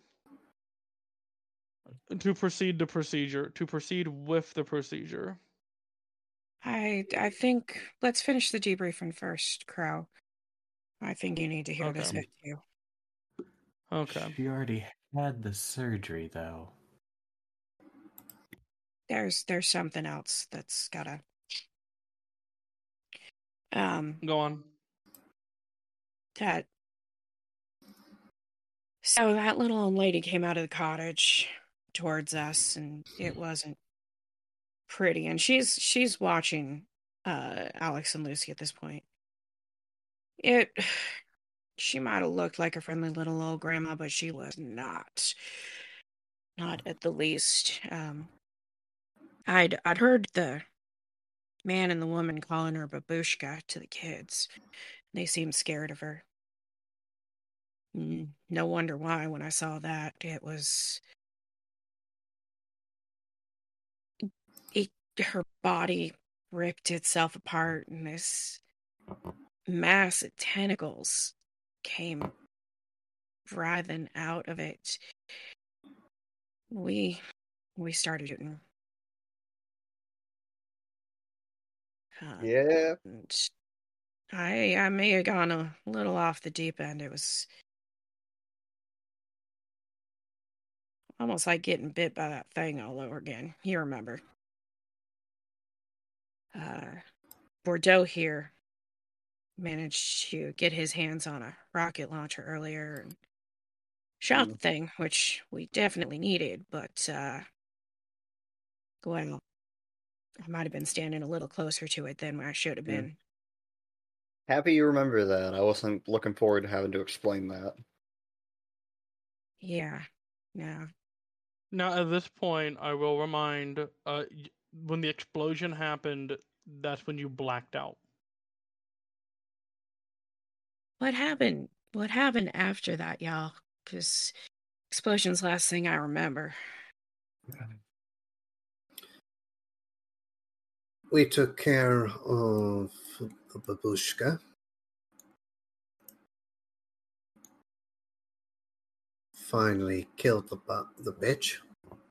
Speaker 1: to proceed the procedure, to proceed with the procedure.
Speaker 4: I I think let's finish the debriefing first, Crow. I think you need to hear this
Speaker 1: Okay.
Speaker 4: bit too.
Speaker 1: Okay.
Speaker 5: She already had the surgery, though.
Speaker 4: There's there's something else that's gotta um
Speaker 1: Go on.
Speaker 4: that so that little old lady came out of the cottage towards us and it wasn't pretty, and she's she's watching uh Alex and Lucy at this point. It she might have looked like a friendly little old grandma, but she was not. Not at the least. Um I'd I'd heard the man and the woman calling her babushka to the kids. They seemed scared of her. Mm, No wonder why when I saw that. It was it, her body ripped itself apart and this mass of tentacles came writhing out of it. We we started shooting. Uh,
Speaker 2: Yeah.
Speaker 4: and I I may have gone a little off the deep end. It was almost like getting bit by that thing all over again. You remember. Uh, Bordeaux here managed to get his hands on a rocket launcher earlier and shot
Speaker 2: Mm.
Speaker 4: the thing, which we definitely needed, but, uh, well, I might have been standing a little closer to it than I should have
Speaker 2: Yeah.
Speaker 4: been.
Speaker 2: Happy you remember that. I wasn't looking forward to having to explain that.
Speaker 4: Yeah, yeah.
Speaker 1: Now, at this point, I will remind, uh, when the explosion happened, that's when you blacked out.
Speaker 4: What happened? What happened after that, y'all? Because explosion's the last thing I remember.
Speaker 3: We took care of the babushka. Finally killed the bu- the bitch.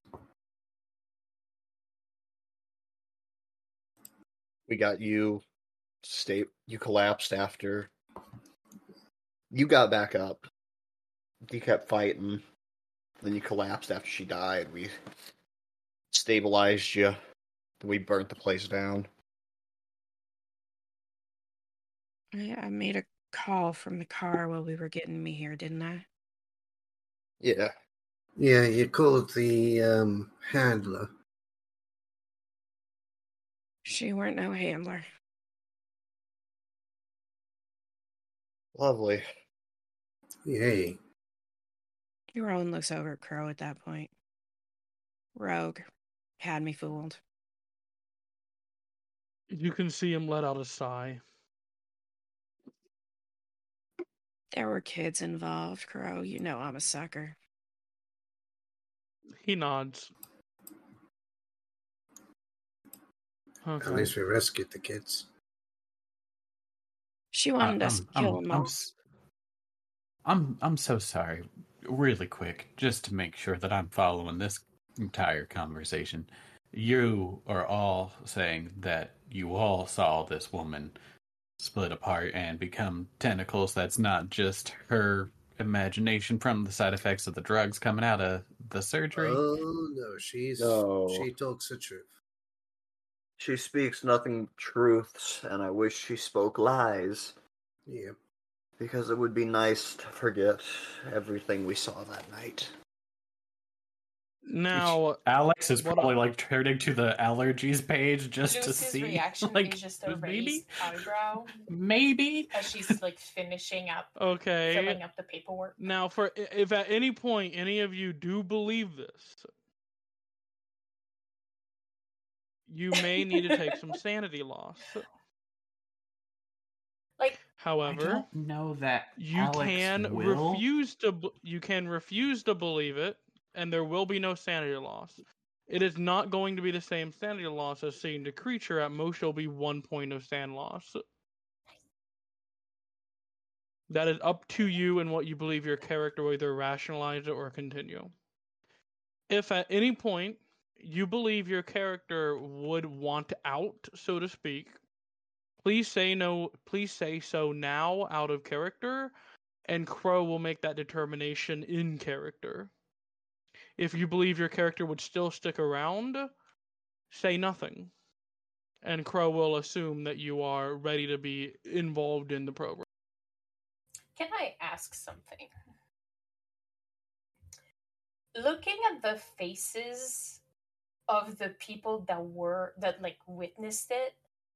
Speaker 2: We got you stay you collapsed after you got back up. You kept fighting. Then you collapsed after she died. We stabilized you. We burnt the place down.
Speaker 4: I, I made a call from the car while we were getting me here, didn't I?
Speaker 2: Yeah.
Speaker 3: Yeah, you called the um, handler.
Speaker 4: She weren't no handler.
Speaker 2: Lovely.
Speaker 3: Yay.
Speaker 4: Rowan looks over at Crow at that point. Rogue. had me fooled.
Speaker 1: You can see him let out a sigh.
Speaker 4: There were kids involved, Crow. You know I'm a sucker.
Speaker 1: He nods. Okay.
Speaker 3: At least we rescued the kids.
Speaker 4: She
Speaker 5: Uh,
Speaker 4: wanted us
Speaker 5: I'm,
Speaker 4: to kill
Speaker 5: I'm,
Speaker 4: them
Speaker 5: I'm,
Speaker 4: all.
Speaker 5: s- I'm, I'm so sorry. Really quick, just to make sure that I'm following this entire conversation. You are all saying that you all saw this woman split apart and become tentacles. That's not just her imagination from the side effects of the drugs coming out of the surgery.
Speaker 3: Oh no, she's
Speaker 2: No.
Speaker 3: she talks the truth.
Speaker 2: She speaks nothing truths, and I wish she spoke lies.
Speaker 3: Yeah.
Speaker 2: Because it would be nice to forget everything we saw that night.
Speaker 1: Now,
Speaker 5: Alex is
Speaker 1: what
Speaker 5: probably
Speaker 1: I-
Speaker 5: like turning to the allergies page just to
Speaker 6: Lucy's
Speaker 5: see.
Speaker 6: reaction
Speaker 5: like,
Speaker 6: is just a
Speaker 5: maybe,
Speaker 6: raised eyebrow
Speaker 5: maybe.
Speaker 6: as she's like finishing up,
Speaker 1: okay.
Speaker 6: filling up the paperwork.
Speaker 1: Now, for if at any point any of you do believe this, you may need to take some sanity loss.
Speaker 6: Like,
Speaker 5: I
Speaker 1: However,
Speaker 5: don't know that
Speaker 1: you
Speaker 5: Alex
Speaker 1: can
Speaker 5: will.
Speaker 1: refuse to b- you can refuse to believe it, and there will be no sanity loss. It is not going to be the same sanity loss as seeing the creature. At most, it'll be one point of sand loss. That is up to you and what you believe your character will either rationalize it or continue. If at any point you believe your character would want out, so to speak, please say no. Please say so now, out of character, and Crow will make that determination in character. If you believe your character would still stick around, say nothing, and Crow will assume that you are ready to be involved in the program.
Speaker 6: can I ask something? Looking at the faces of the people that were that like witnessed it,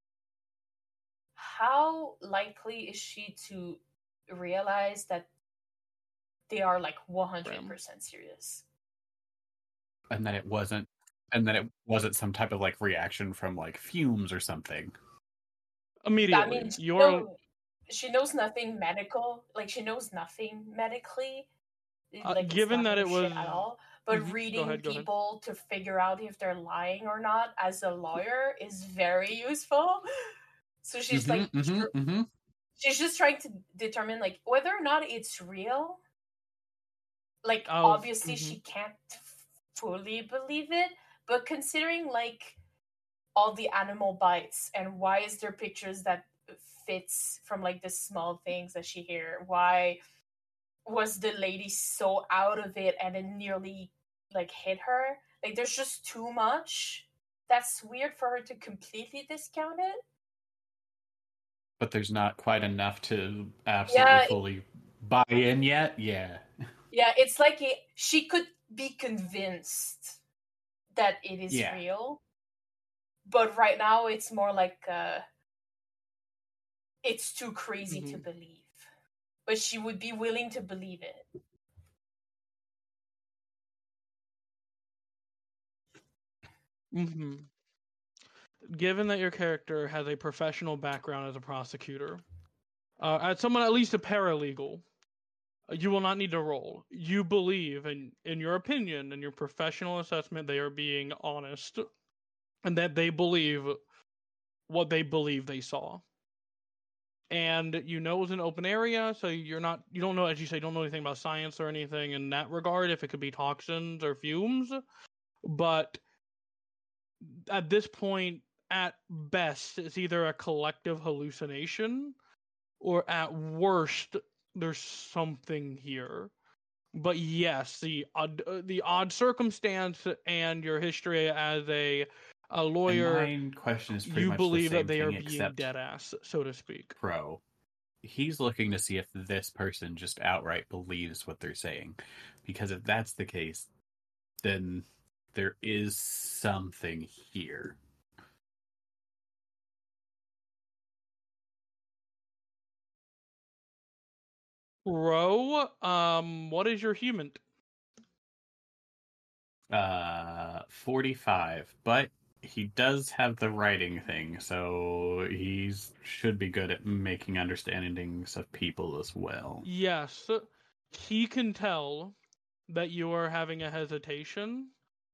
Speaker 6: how likely is she to realize that they are like one hundred percent serious?
Speaker 5: And then it wasn't. And then it wasn't some type of like reaction from like fumes or something.
Speaker 1: Immediately,
Speaker 6: I mean, she,
Speaker 1: you're
Speaker 6: know, she knows nothing medical. Like, she knows nothing medically.
Speaker 1: uh,
Speaker 6: Like, it's
Speaker 1: given
Speaker 6: not
Speaker 1: that
Speaker 6: her
Speaker 1: it was.
Speaker 6: shit at all. But
Speaker 1: Mhm, go
Speaker 6: reading
Speaker 1: ahead, go ahead.
Speaker 6: people to figure out if they're lying or not as a lawyer is very useful. So she's
Speaker 5: Mhm,
Speaker 6: like,
Speaker 5: mhm,
Speaker 6: tr-
Speaker 5: mhm.
Speaker 6: she's just trying to determine like whether or not it's real. Like,
Speaker 1: Of-
Speaker 6: obviously
Speaker 1: mhm.
Speaker 6: she can't fully believe it, but considering like all the animal bites and why is there pictures that fits from like the small things that she hear, why was the lady so out of it and it nearly like hit her, like there's just too much that's weird for her to completely discount it.
Speaker 5: But there's not quite enough to absolutely
Speaker 6: Yeah,
Speaker 5: fully buy in yet. Yeah.
Speaker 6: yeah, it's like it, she could be convinced that it is
Speaker 5: Yeah.
Speaker 6: real, but right now it's more like uh it's too crazy to
Speaker 1: Mhm.
Speaker 6: believe, but she would be willing to believe it.
Speaker 1: Mm-hmm. Given that your character has a professional background as a prosecutor, uh, as someone at least a paralegal, you will not need to roll. You believe, in in your opinion, in your professional assessment, they are being honest, and that they believe what they believe they saw. And you know it's an open area, so you're not you don't know, as you say, you don't know anything about science or anything in that regard, if it could be toxins or fumes. But at this point, at best, it's either a collective hallucination, or at worst, there's something here. But yes, the odd, uh, the odd circumstance and your history as a a
Speaker 5: And
Speaker 1: lawyer,
Speaker 5: my question is pretty
Speaker 1: you
Speaker 5: much the
Speaker 1: believe that
Speaker 5: same
Speaker 1: they are
Speaker 5: thing,
Speaker 1: being
Speaker 5: except
Speaker 1: dead ass, so to speak.
Speaker 5: Pro. He's looking to see if this person just outright believes what they're saying. Because if that's the case, then there is something here.
Speaker 1: Ro, um, what is your human?
Speaker 5: Uh, forty-five, but he does have the writing thing, so he should be good at making understandings of people as well.
Speaker 1: Yes, he can tell that you are having a hesitation,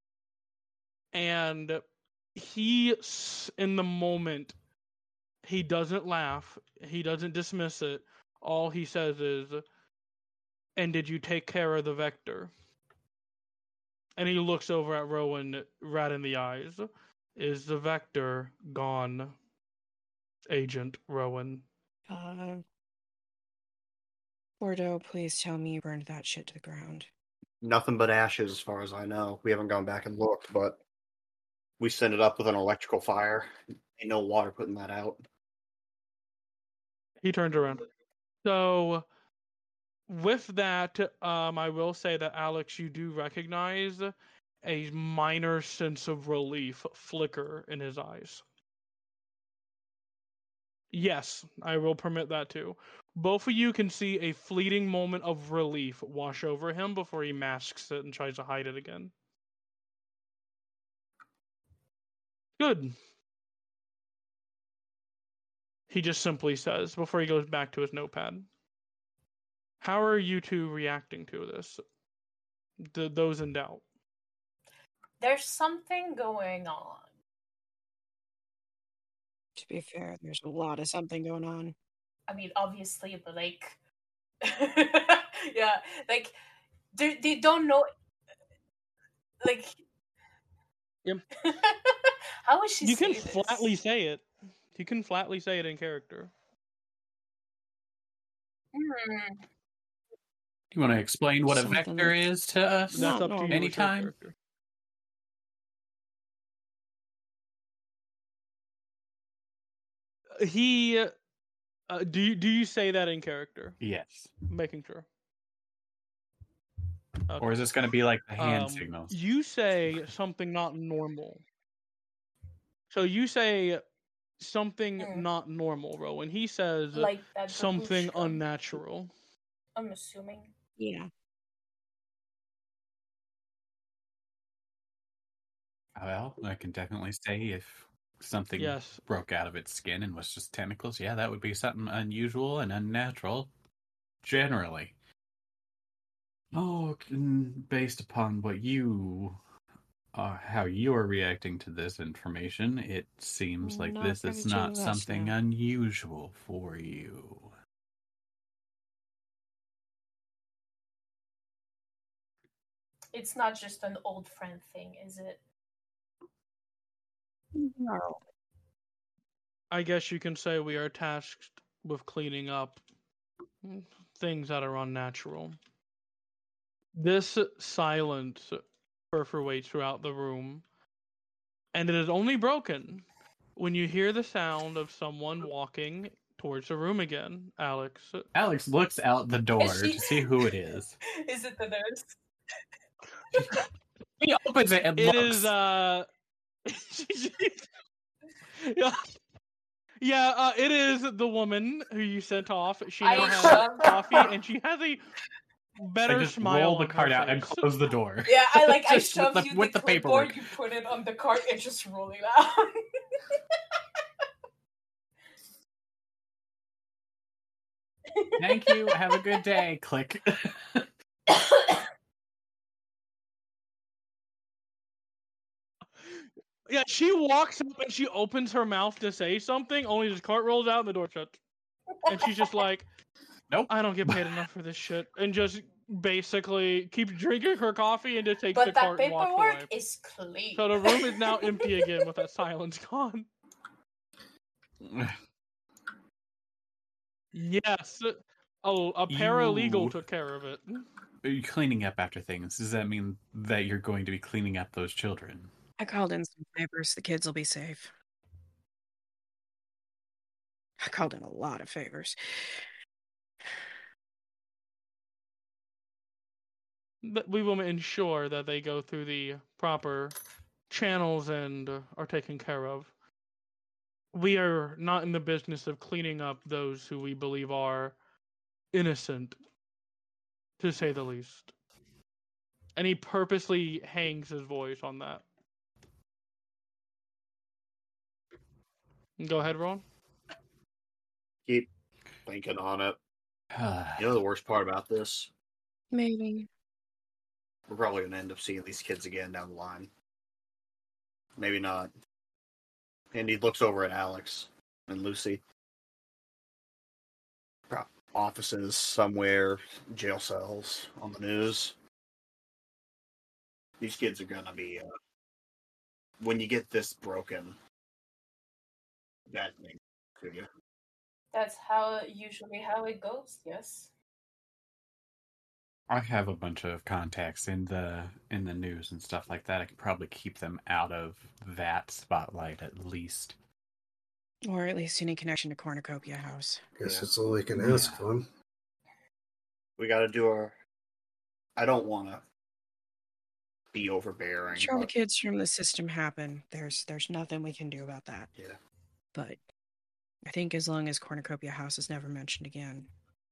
Speaker 1: and he, in the moment, he doesn't laugh, he doesn't dismiss it. All he says is, "And did you take care of the vector?" And he looks over at Rowan right in the eyes. "Is the vector gone, Agent Rowan?"
Speaker 4: Uh, Bordeaux, please tell me you burned that shit to the ground.
Speaker 2: Nothing but ashes, as far as I know. We haven't gone back and looked, but we sent it up with an electrical fire. Ain't no water putting that out.
Speaker 1: He turns around. So, with that, um, I will say that, Alex, you do recognize a minor sense of relief flicker in his eyes. Yes, I will permit that too. Both of you can see a fleeting moment of relief wash over him before he masks it and tries to hide it again. Good. He just simply says before he goes back to his notepad. How are you two reacting to this? The, those in doubt.
Speaker 6: There's something going on.
Speaker 4: To be fair, there's a lot of something going on.
Speaker 6: I mean, obviously, but like, yeah, like they they don't know, like.
Speaker 1: Yep.
Speaker 6: How would she
Speaker 1: You
Speaker 6: say
Speaker 1: can flatly
Speaker 6: this?
Speaker 1: say it. You can flatly say it in character.
Speaker 6: Hmm.
Speaker 5: Do you want to explain what
Speaker 4: Something
Speaker 5: a vector
Speaker 4: that's
Speaker 5: is to us?
Speaker 1: That's
Speaker 4: Not
Speaker 1: up to you.
Speaker 4: normal.
Speaker 1: as your
Speaker 5: Anytime?
Speaker 1: character. He, uh, do you, do you say that in character?
Speaker 5: Yes.
Speaker 1: Making sure. Okay.
Speaker 5: Or is this going to be like the hand
Speaker 1: Um,
Speaker 5: signals?
Speaker 1: You say something not normal. So you say something
Speaker 6: Mm.
Speaker 1: not normal, Rowan. He says
Speaker 6: Like that
Speaker 1: something
Speaker 6: babushka.
Speaker 1: unnatural.
Speaker 6: I'm assuming.
Speaker 4: Yeah.
Speaker 5: Well, I can definitely say if something
Speaker 1: Yes.
Speaker 5: broke out of its skin and was just tentacles, yeah, that would be something unusual and unnatural, generally. Oh, based upon what you, uh, how you are reacting to this information, it seems like
Speaker 4: Not
Speaker 5: this
Speaker 4: gonna
Speaker 5: is
Speaker 4: do
Speaker 5: not
Speaker 4: this
Speaker 5: something
Speaker 4: now.
Speaker 5: unusual for you.
Speaker 6: It's not just an old friend thing, is it?
Speaker 4: No.
Speaker 1: I guess you can say we are tasked with cleaning up things that are unnatural. This silence perforates throughout the room, and it is only broken when you hear the sound of someone walking towards the room again, Alex.
Speaker 5: Alex looks out the door
Speaker 6: Is she-
Speaker 5: to see who it is.
Speaker 6: Is it the nurse?
Speaker 5: He opens it and
Speaker 1: It
Speaker 5: looks.
Speaker 1: is, uh... yeah, yeah uh, it is the woman who you sent off. She now
Speaker 6: I
Speaker 1: has
Speaker 6: shoved-
Speaker 1: coffee, and she has a
Speaker 5: I
Speaker 1: better
Speaker 5: just
Speaker 1: smile
Speaker 5: roll the
Speaker 1: on
Speaker 5: card
Speaker 1: her
Speaker 5: out and
Speaker 1: face.
Speaker 5: close the door.
Speaker 6: Yeah, I like I
Speaker 5: Just with
Speaker 6: shoved
Speaker 5: the-
Speaker 6: you
Speaker 5: with
Speaker 6: the
Speaker 5: the
Speaker 6: clipboard,
Speaker 5: paperwork.
Speaker 6: you put it on the card, and just roll it out.
Speaker 5: Thank you. Have a good day. Click.
Speaker 1: Yeah, she walks up and she opens her mouth to say something, only this cart rolls out and the door shuts. And she's just like,
Speaker 5: Nope.
Speaker 1: I don't get paid enough for this shit. And just basically keeps drinking her coffee and just takes
Speaker 6: But
Speaker 1: the
Speaker 6: that
Speaker 1: cart and walks away.
Speaker 6: paperwork is clean.
Speaker 1: So the room is now empty again with that silence gone. Yes. Oh, a paralegal
Speaker 5: You-
Speaker 1: took care of it.
Speaker 5: Are you cleaning up after things? Does that mean that you're going to be cleaning up those children?
Speaker 4: I called in some favors. The kids will be safe. I called in a lot of favors.
Speaker 1: But we will ensure that they go through the proper channels and uh, are taken care of. We are not in the business of cleaning up those who we believe are innocent, to say the least. And he purposely hangs his voice on that. Go ahead, Ron.
Speaker 2: Keep thinking on it. You know the worst part about this?
Speaker 4: Maybe.
Speaker 2: We're probably going to end up seeing these kids again down the line. Maybe not. And he looks over at Alex and Lucy. Offices somewhere, jail cells, on the news. These kids are going to be... Uh, when you get this broken, bad thing to you.
Speaker 6: That's how usually how it goes. Yes.
Speaker 5: I have a bunch of contacts in the in the news and stuff like that. I could probably keep them out of that spotlight at least.
Speaker 4: Or at least any connection to Cornucopia House.
Speaker 3: Guess
Speaker 2: Yeah.
Speaker 3: that's all we can
Speaker 5: Yeah.
Speaker 3: ask for.
Speaker 2: We got to do our... I don't want to be overbearing.
Speaker 4: Sure, the
Speaker 2: but...
Speaker 4: kids from the system happen. There's there's nothing we can do about that.
Speaker 2: Yeah.
Speaker 4: But I think as long as Cornucopia House is never mentioned again.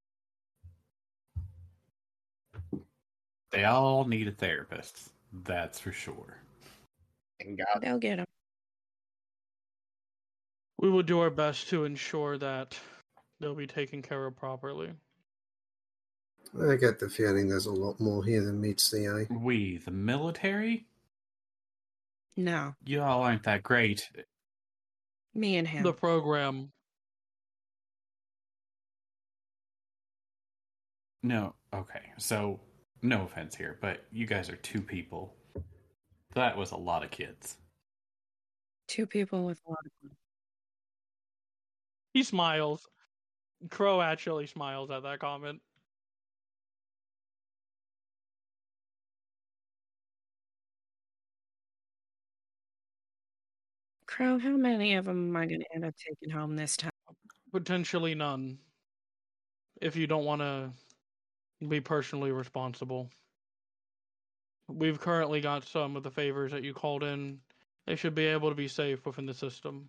Speaker 5: They all need a therapist. That's for sure.
Speaker 2: And God,
Speaker 4: They'll get them.
Speaker 1: We will do our best to ensure that they'll be taken care of properly.
Speaker 3: I get the feeling there's a lot more here than meets the eye.
Speaker 5: We, the military?
Speaker 4: No,
Speaker 5: You all aren't that great.
Speaker 4: me and him.
Speaker 1: The program.
Speaker 5: No, okay. So, no offense here, but you guys are two people. That was a lot of kids.
Speaker 4: Two people with a lot of money.
Speaker 1: He smiles. Crow actually smiles at that comment.
Speaker 4: Crow, how many of them am I going to end up taking home this time?
Speaker 1: Potentially none. If you don't want to be personally responsible. We've currently got some of the favors that you called in. They should be able to be safe within the system.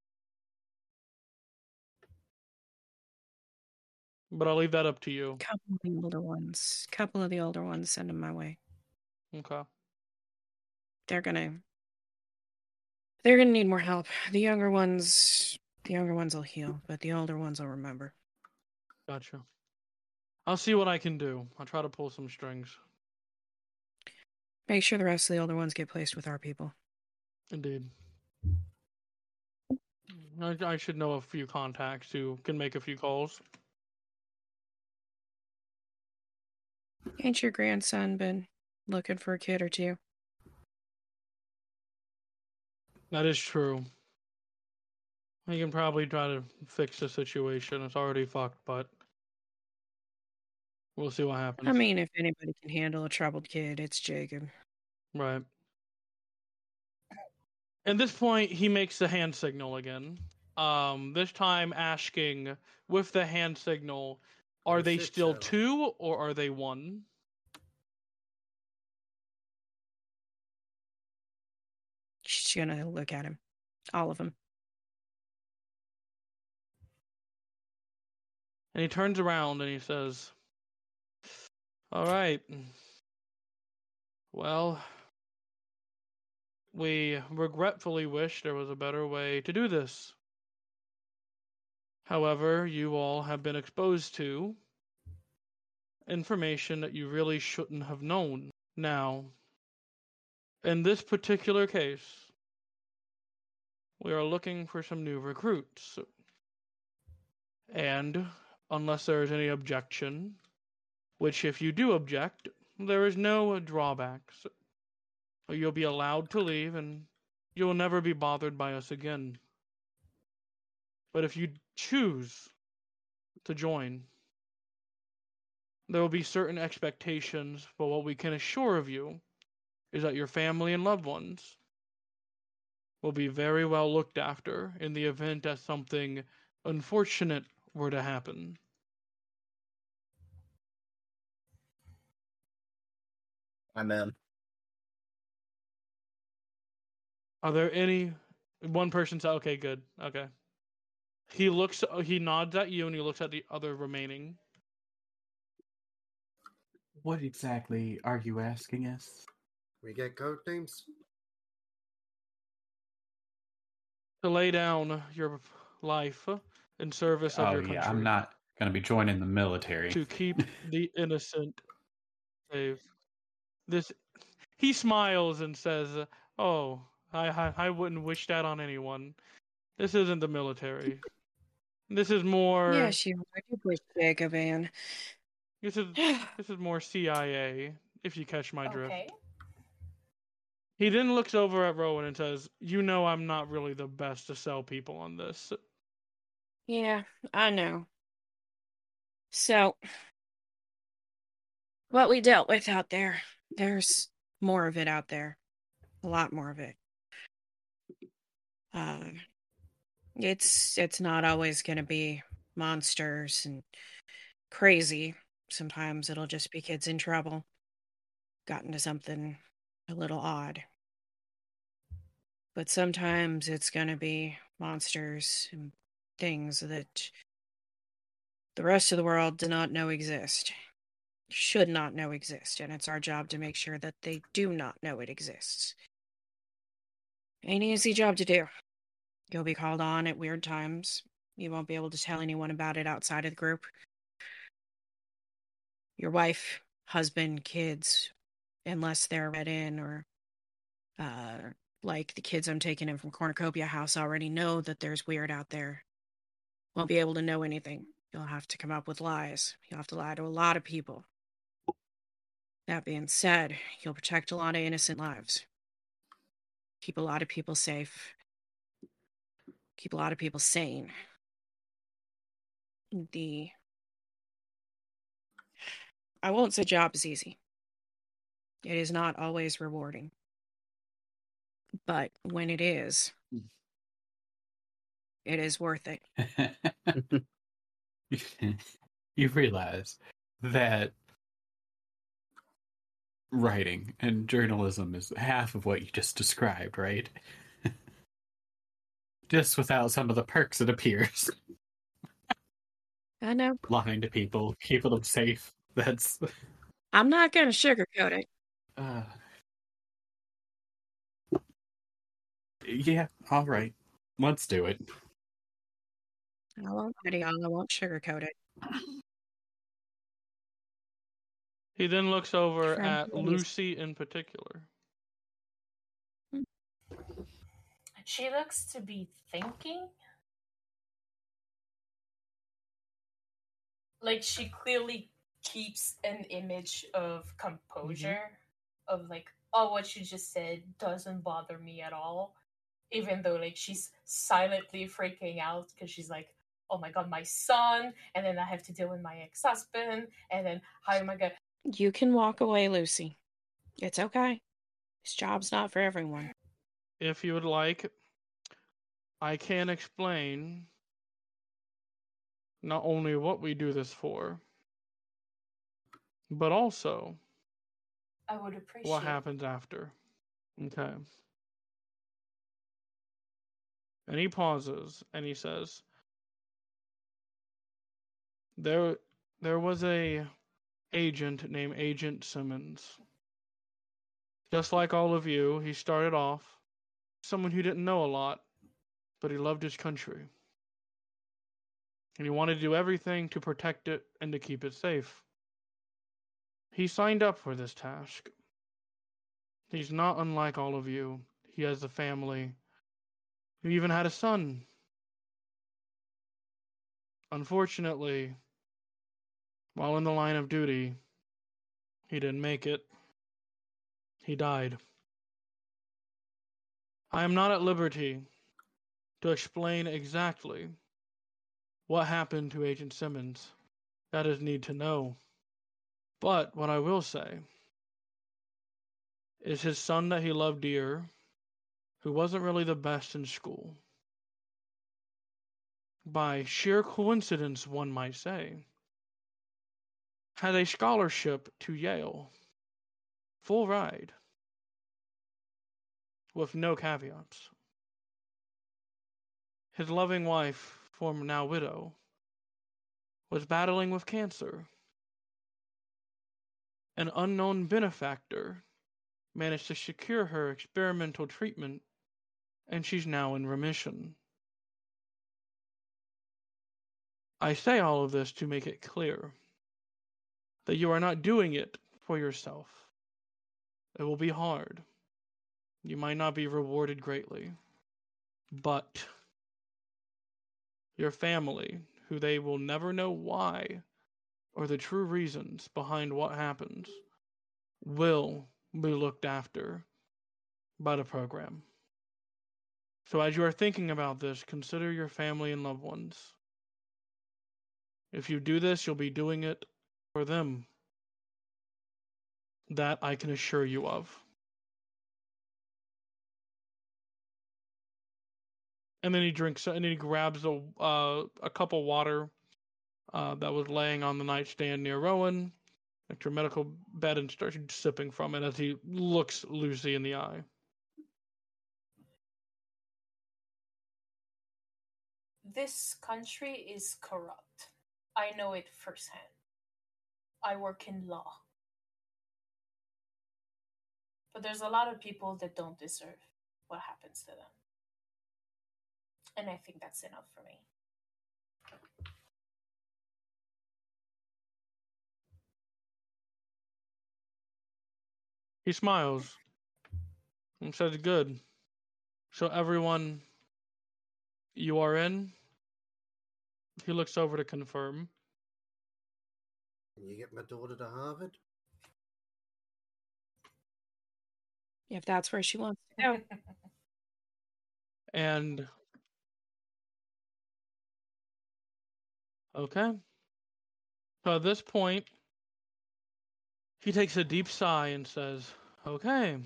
Speaker 1: But I'll leave that up to you.
Speaker 4: Couple of the older ones. Couple of the older ones, send them my way.
Speaker 1: Okay.
Speaker 4: They're gonna. They're gonna need more help. The younger ones, the younger ones will heal, but the older ones will remember.
Speaker 1: Gotcha. I'll see what I can do. I'll try to pull some strings.
Speaker 4: Make sure the rest of the older ones get placed with our people.
Speaker 1: Indeed. I, I should know a few contacts who can make a few calls.
Speaker 4: Ain't your grandson been looking for a kid or two?
Speaker 1: That is true. We can probably try to fix the situation. It's already fucked, but we'll see what happens.
Speaker 4: I mean, if anybody can handle a troubled kid, it's Jacob.
Speaker 1: Right. At this point, he makes the hand signal again. Um, this time asking, with the hand signal, are they
Speaker 3: Sit
Speaker 1: still
Speaker 3: down.
Speaker 1: two or are they one?
Speaker 4: She's gonna look at him. All of them.
Speaker 1: And he turns around and he says, all right. Well, we regretfully wish there was a better way to do this. However, you all have been exposed to information that you really shouldn't have known. Now, in this particular case, we are looking for some new recruits. And unless there is any objection, which if you do object, there is no drawbacks. You'll be allowed to leave and you'll never be bothered by us again. But if you choose to join, there will be certain expectations, but what we can assure of you is that your family and loved ones will be very well looked after in the event that something unfortunate were to happen.
Speaker 2: I'm in.
Speaker 1: Are there any... One person said, okay, good, okay. He looks, he nods at you and he looks at the other remaining.
Speaker 5: What exactly are you asking us?
Speaker 3: We get code names?
Speaker 1: To lay down your life in service of
Speaker 5: Oh
Speaker 1: your
Speaker 5: yeah,
Speaker 1: country.
Speaker 5: I'm not gonna be joining the military.
Speaker 1: To keep the innocent safe. This he smiles and says, "Oh, I, I I wouldn't wish that on anyone. This isn't the military. This is more.
Speaker 4: Yes, you would. You wish Jacob in.
Speaker 1: This is this is more C I A. If you catch my drift."
Speaker 6: Okay.
Speaker 1: He then looks over at Rowan and says, "You know I'm not really the best to sell people on this."
Speaker 4: Yeah, I know. So, what we dealt with out there, there's more of it out there. A lot more of it. Uh, it's it's not always going to be monsters and crazy. Sometimes it'll just be kids in trouble. Got into something a little odd. But sometimes it's going to be monsters and things that the rest of the world does not know exist. Should not know exist. And it's our job to make sure that they do not know it exists. Ain't an easy job to do. You'll be called on at weird times. You won't be able to tell anyone about it outside of the group. Your wife, husband, kids, unless they're read in or, uh, like the kids I'm taking in from Cornucopia House already know that there's weird out there. Won't be able to know anything. You'll have to come up with lies. You'll have to lie to a lot of people. That being said, you'll protect a lot of innocent lives. Keep a lot of people safe. Keep a lot of people sane. The... I won't say job is easy. It is not always rewarding. But when it is, it is worth it.
Speaker 5: You realize that writing and journalism is half of what you just described, right? Just without some of the perks, it appears.
Speaker 4: I know.
Speaker 5: Lying to people, keeping them safe. That's...
Speaker 4: I'm not going to sugarcoat it.
Speaker 5: Uh, yeah, all right. Let's do it.
Speaker 4: I won't pity y'all. I won't sugarcoat it.
Speaker 1: He then looks over
Speaker 4: From
Speaker 1: at
Speaker 4: movies.
Speaker 1: Lucy in particular.
Speaker 6: She looks to be thinking. Like she clearly keeps an image of composure, of like, oh, what you just said doesn't bother me at all. Even though like she's silently freaking out because she's like, oh my god, my son, and then I have to deal with my ex-husband, and then how am I gonna...
Speaker 4: You can walk away, Lucy. It's okay. This job's not for everyone.
Speaker 1: If you would like, I can explain not only what we do this for, but also
Speaker 6: I would appreciate
Speaker 1: what happens after. Okay. And he pauses and he says, There there was a agent named Agent Simmons. Just like all of you, he started off someone who didn't know a lot, but he loved his country. And he wanted to do everything to protect it and to keep it safe. He signed up for this task. He's not unlike all of you. He has a family. He even had a son. Unfortunately, while in the line of duty, he didn't make it. He died. I am not at liberty to explain exactly what happened to Agent Simmons. That is need to know. But what I will say is his son that he loved dear, who wasn't really the best in school, by sheer coincidence, one might say, had a scholarship to Yale, full ride, with no caveats. His loving wife, former now widow, was battling with cancer. an unknown benefactor managed to secure her experimental treatment, and she's now in remission. I say all of this to make it clear that you are not doing it for yourself. It will be hard. You might not be rewarded greatly. But your family, who they will never know why or the true reasons behind what happens, will be looked after by the program. So as you are thinking about this, consider your family and loved ones. If you do this, you'll be doing it for them. That I can assure you of. And then he drinks, and then he grabs a uh, a cup of water uh, that was laying on the nightstand near Rowan, at your medical bed, and starts sipping from it as he looks Lucy in the eye.
Speaker 6: This country is corrupt. I know it firsthand. I work in law. But there's a lot of people that don't deserve what happens to them. And I think that's enough for me.
Speaker 1: He smiles and says, "Good. So everyone, you are in?" He looks over to confirm.
Speaker 3: Can you get my daughter to Harvard?
Speaker 4: If that's where she wants to go.
Speaker 1: And okay. So at this point, he takes a deep sigh and says, "Okay.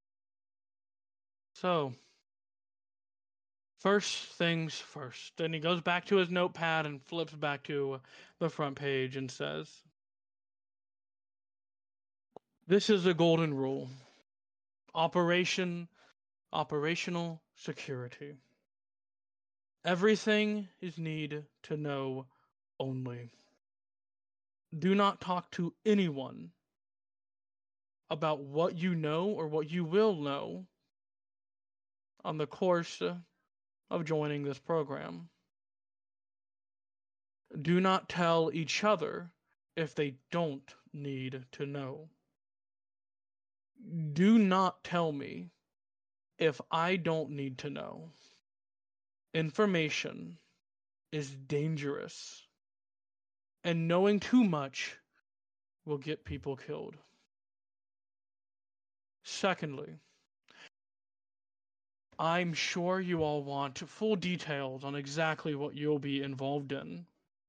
Speaker 1: So, first things first." And he goes back to his notepad and flips back to the front page and says, "This is the golden rule. Operation, operational security. Everything is need to know only. Do not talk to anyone about what you know or what you will know on the course of joining this program. Do not tell each other if they don't need to know. Do not tell me if I don't need to know. Information is dangerous, and knowing too much will get people killed. Secondly, I'm sure you all want full details on exactly what you'll be involved in.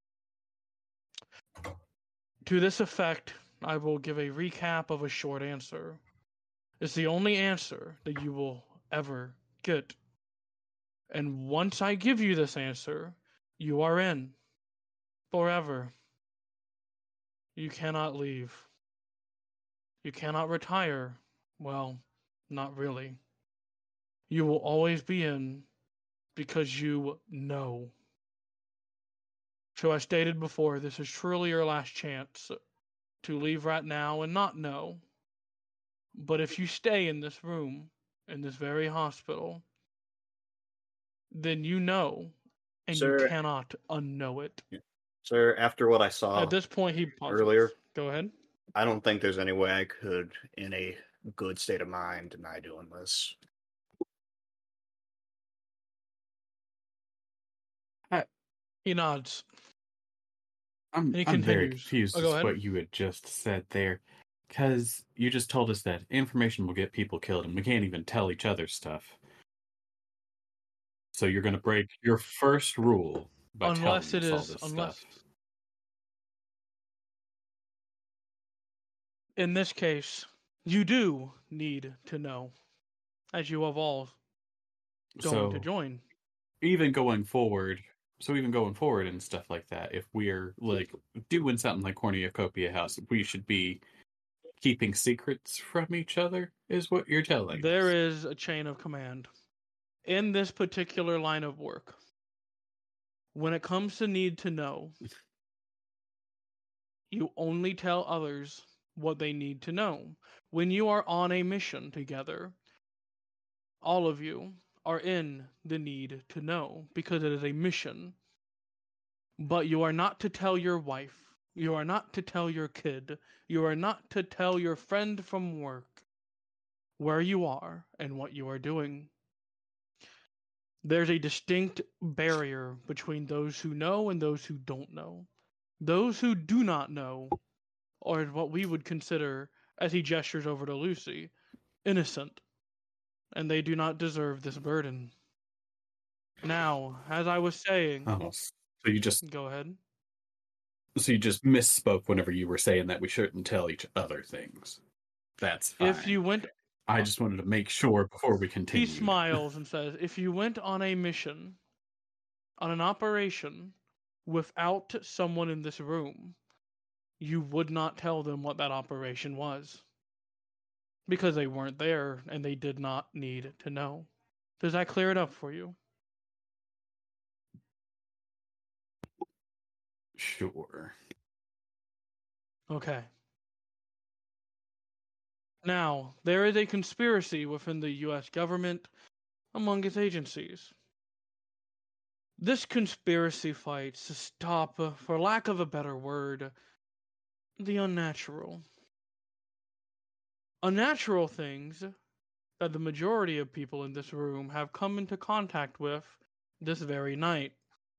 Speaker 1: To this effect, I will give a recap of a short answer. It's the only answer that you will ever get. And once I give you this answer, you are in. Forever. You cannot leave. You cannot retire. Well, not really. You will always be in because you know. So as stated before, this is truly your last chance to leave right now and not know. But if you stay in this room, in this very hospital, then you know, and
Speaker 2: Sir,
Speaker 1: you cannot unknow it.
Speaker 2: Sir, after what I saw
Speaker 1: At this point, he pauses.
Speaker 2: earlier,
Speaker 1: Go ahead.
Speaker 2: I don't think there's any way I could, in a good state of mind, deny doing this.
Speaker 1: He nods.
Speaker 5: I'm,
Speaker 1: And he
Speaker 5: I'm very
Speaker 1: continues.
Speaker 5: confused
Speaker 1: Oh,
Speaker 5: as
Speaker 1: go
Speaker 5: to
Speaker 1: ahead.
Speaker 5: what you had just said there. Because you just told us that information will get people killed, and we can't even tell each other stuff. So you're going to break your first rule by
Speaker 1: Unless
Speaker 5: telling
Speaker 1: it
Speaker 5: us all
Speaker 1: is,
Speaker 5: this
Speaker 1: unless,
Speaker 5: stuff.
Speaker 1: in this case, you do need to know, as you have all going
Speaker 5: So
Speaker 1: to join.
Speaker 5: even going forward, so even going forward and stuff like that, if we're like doing something like Cornucopia House, we should be keeping secrets from each other, is what you're telling
Speaker 1: There
Speaker 5: us.
Speaker 1: is a chain of command. In this particular line of work, when it comes to need to know, you only tell others what they need to know. When you are on a mission together, all of you are in the need to know because it is a mission. But you are not to tell your wife. You are not to tell your kid. You are not to tell your friend from work where you are and what you are doing. There's a distinct barrier between those who know and those who don't know. Those who do not know are what we would consider, as he gestures over to Lucy, innocent, and they do not deserve this burden. Now, as I was saying,
Speaker 5: Oh, so you just
Speaker 1: go ahead.
Speaker 5: so you just misspoke whenever you were saying that we shouldn't tell each other things. That's fine.
Speaker 1: If you went,
Speaker 5: I just wanted to make sure before we
Speaker 1: he
Speaker 5: continue.
Speaker 1: smiles and says, if you went on a mission, on an operation, without someone in this room, you would not tell them what that operation was. Because they weren't there and they did not need to know. Does that clear it up for you?
Speaker 5: Sure.
Speaker 1: Okay. Now, there is a conspiracy within the U S government among its agencies. This conspiracy fights to stop, uh, for lack of a better word, the unnatural. Unnatural things that the majority of people in this room have come into contact with this very night.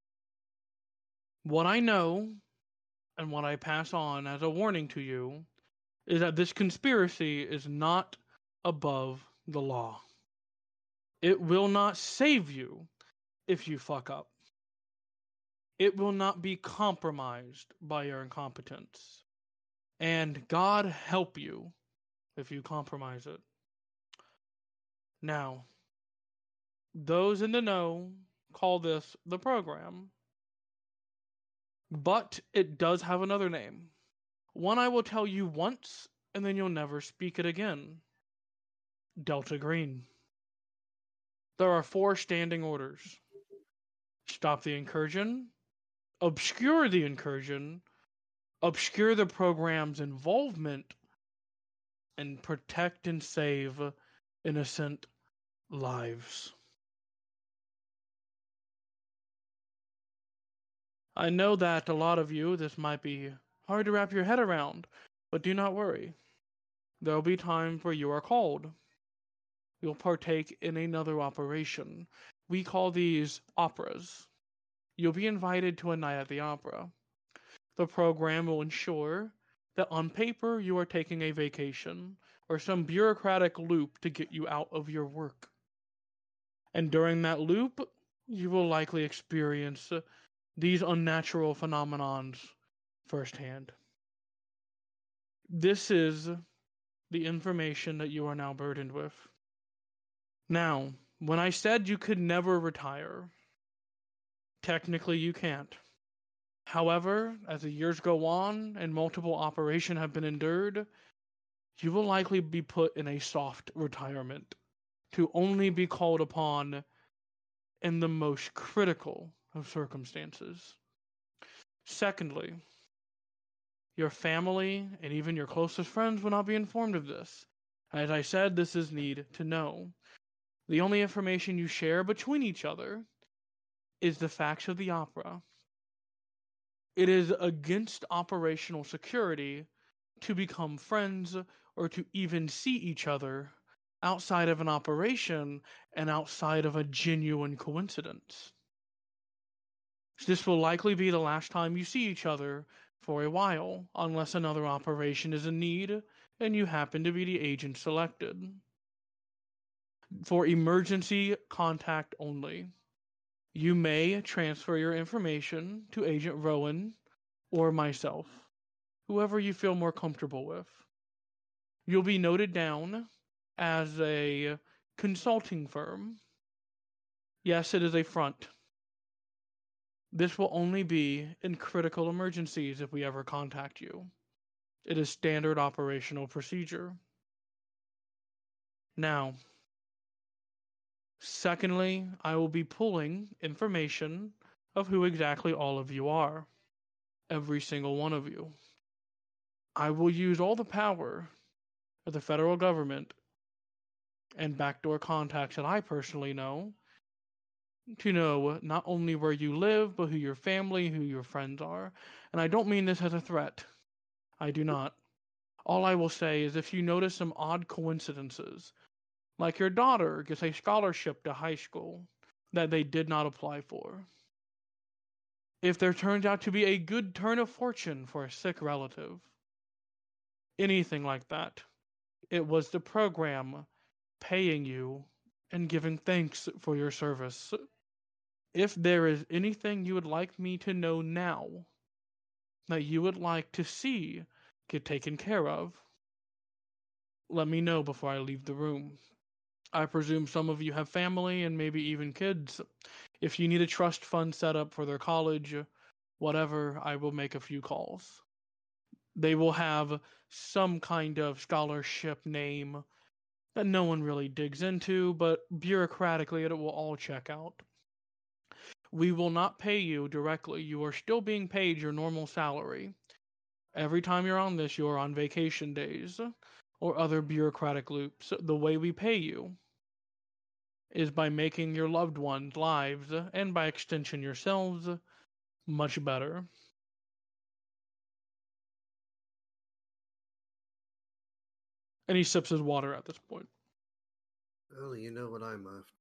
Speaker 1: What I know, and what I pass on as a warning to you, is that this conspiracy is not above the law. It will not save you if you fuck up. It will not be compromised by your incompetence. And God help you if you compromise it. Now, those in the know call this the program. But it does have another name. One I will tell you once, and then you'll never speak it again. Delta Green. There are four standing orders. Stop the incursion, obscure the incursion, obscure the program's involvement, and protect and save innocent lives. I know that a lot of you, this might be hard to wrap your head around, but do not worry. There will be times where you are called. You'll partake in another operation. We call these operas. You'll be invited to a night at the opera. The program will ensure that on paper you are taking a vacation or some bureaucratic loop to get you out of your work. And during that loop, you will likely experience these unnatural phenomenons firsthand. This is the information that you are now burdened with. Now, when I said you could never retire, technically you can't. However, as the years go on and multiple operations have been endured, you will likely be put in a soft retirement to only be called upon in the most critical of circumstances. Secondly, your family and even your closest friends will not be informed of this. As I said, this is need to know. The only information you share between each other is the facts of the opera. It is against operational security to become friends or to even see each other outside of an operation and outside of a genuine coincidence. This will likely be the last time you see each other for a while, unless another operation is in need and you happen to be the agent selected. For emergency contact only. You may transfer your information to Agent Rowan or myself, whoever you feel more comfortable with. You'll be noted down as a consulting firm. Yes, it is a front. This will only be in critical emergencies if we ever contact you. It is standard operational procedure. Now, secondly, I will be pulling information of who exactly all of you are. Every single one of you. I will use all the power of the federal government and backdoor contacts that I personally know to know not only where you live, but who your family, who your friends are. And I don't mean this as a threat. I do not. All I will say is if you notice some odd coincidences, like your daughter gets a scholarship to high school that they did not apply for, if there turns out to be a good turn of fortune for a sick relative, anything like that, it was the program paying you and giving thanks for your service. If there is anything you would like me to know now that you would like to see get taken care of, let me know before I leave the room. I presume some of you have family and maybe even kids. If you need a trust fund set up for their college, whatever, I will make a few calls. They will have some kind of scholarship name that no one really digs into, but bureaucratically it will all check out. We will not pay you directly. You are still being paid your normal salary. Every time you're on this, you are on vacation days or other bureaucratic loops. The way we pay you is by making your loved ones' lives, and by extension yourselves, much better. And he sips his water at this point.
Speaker 3: Well, you know what I'm after.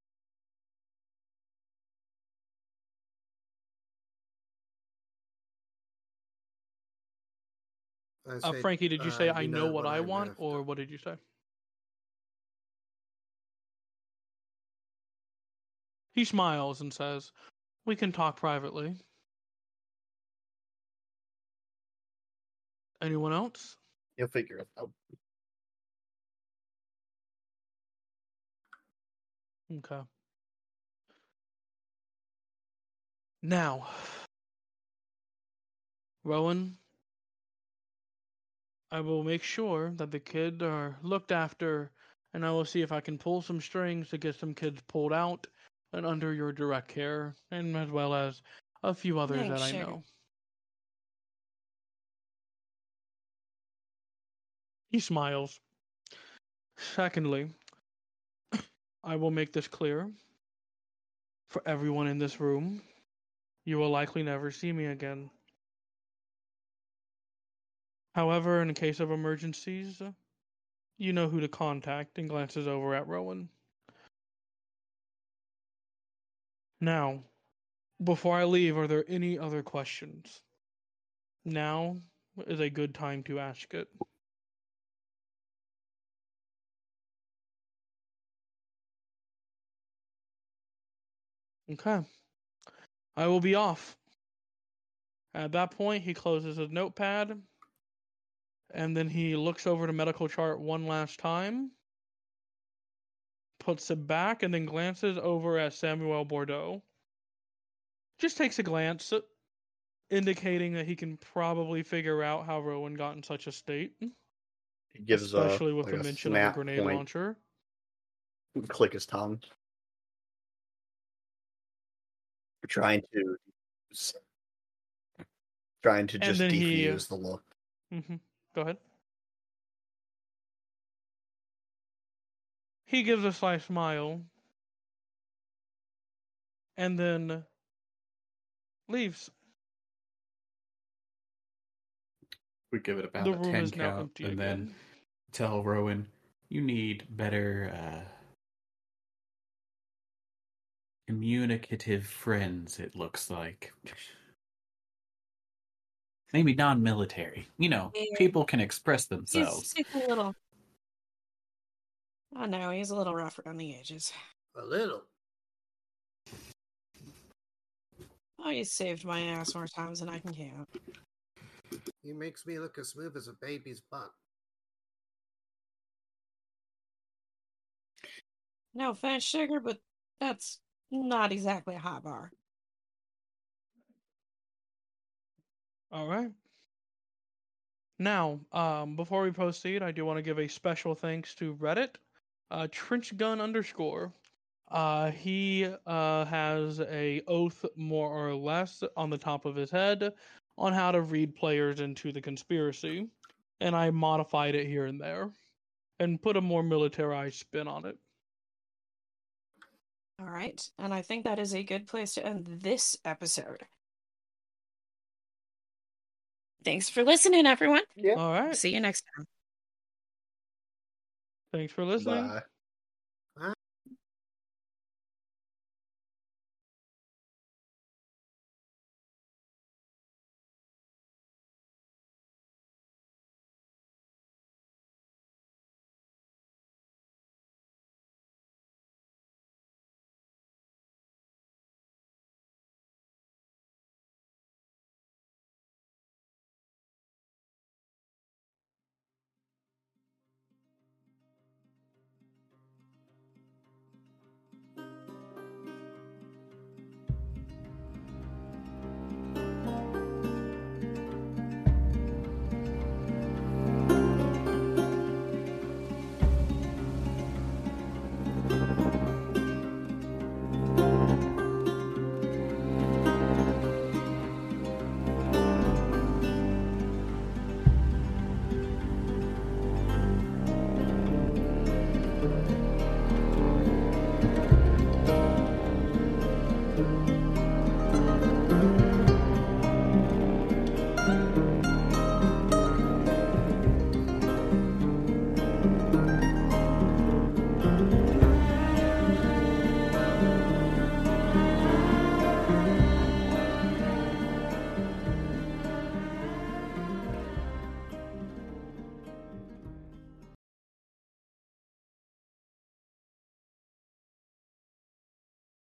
Speaker 3: I
Speaker 1: Uh,
Speaker 3: said,
Speaker 1: Frankie, did you
Speaker 3: uh,
Speaker 1: say I
Speaker 3: you
Speaker 1: know what I
Speaker 3: I'm
Speaker 1: want,
Speaker 3: after.
Speaker 1: or what did you say? He smiles and says, "We can talk privately." Anyone else?
Speaker 2: You'll figure it out.
Speaker 1: Okay. Now, Rowan, I will make sure that the kids are looked after, and I will see if I can pull some strings to get some kids pulled out and under your direct care, and as well as a few others
Speaker 4: Thanks,
Speaker 1: that I
Speaker 4: sugar.
Speaker 1: know. He smiles. Secondly, I will make this clear for everyone in this room. You will likely never see me again. However, in case of emergencies, you know who to contact, and glances over at Rowan. Now, before I leave, are there any other questions? Now is a good time to ask it. Okay. I will be off. At that point, he closes his notepad, and then he looks over the medical chart one last time, puts it back, and then glances over at Samuel Bordeaux. Just takes a glance, indicating that he can probably figure out how Rowan got in such a state,
Speaker 2: He gives
Speaker 1: especially
Speaker 2: a,
Speaker 1: with
Speaker 2: like
Speaker 1: the
Speaker 2: a
Speaker 1: mention of the
Speaker 2: snap
Speaker 1: grenade
Speaker 2: point.
Speaker 1: launcher.
Speaker 2: Click his tongue. Trying to trying to
Speaker 1: And
Speaker 2: just
Speaker 1: then he-
Speaker 2: defuse the look.
Speaker 1: Mm-hmm. Go ahead. He gives a sly smile, and then leaves.
Speaker 5: We give it about
Speaker 1: The
Speaker 5: a
Speaker 1: room
Speaker 5: ten
Speaker 1: is now
Speaker 5: count,
Speaker 1: empty
Speaker 5: and
Speaker 1: again.
Speaker 5: then tell Rowan, you need better uh, communicative friends, it looks like. Maybe non-military. You know,
Speaker 4: Yeah.
Speaker 5: people can express
Speaker 4: He's,
Speaker 5: themselves.
Speaker 4: he's a little. I know, he's a little rough around the edges.
Speaker 3: A little.
Speaker 4: Oh, he's saved my ass more times than I can count.
Speaker 3: He makes me look as smooth as a baby's butt.
Speaker 4: No offense, sugar, but that's not exactly a high bar.
Speaker 1: All right. Now, um, before we proceed, I do want to give a special thanks to Reddit, uh, Trenchgun underscore. Uh, he uh, has a oath, more or less, on the top of his head on how to read players into the conspiracy. and I modified it here and there and put a more militarized spin on it.
Speaker 4: All right, and I think that is a good place to end this episode. Thanks for listening, everyone.
Speaker 2: Yeah.
Speaker 1: All right.
Speaker 4: See you next time.
Speaker 1: Thanks for listening.
Speaker 2: Bye.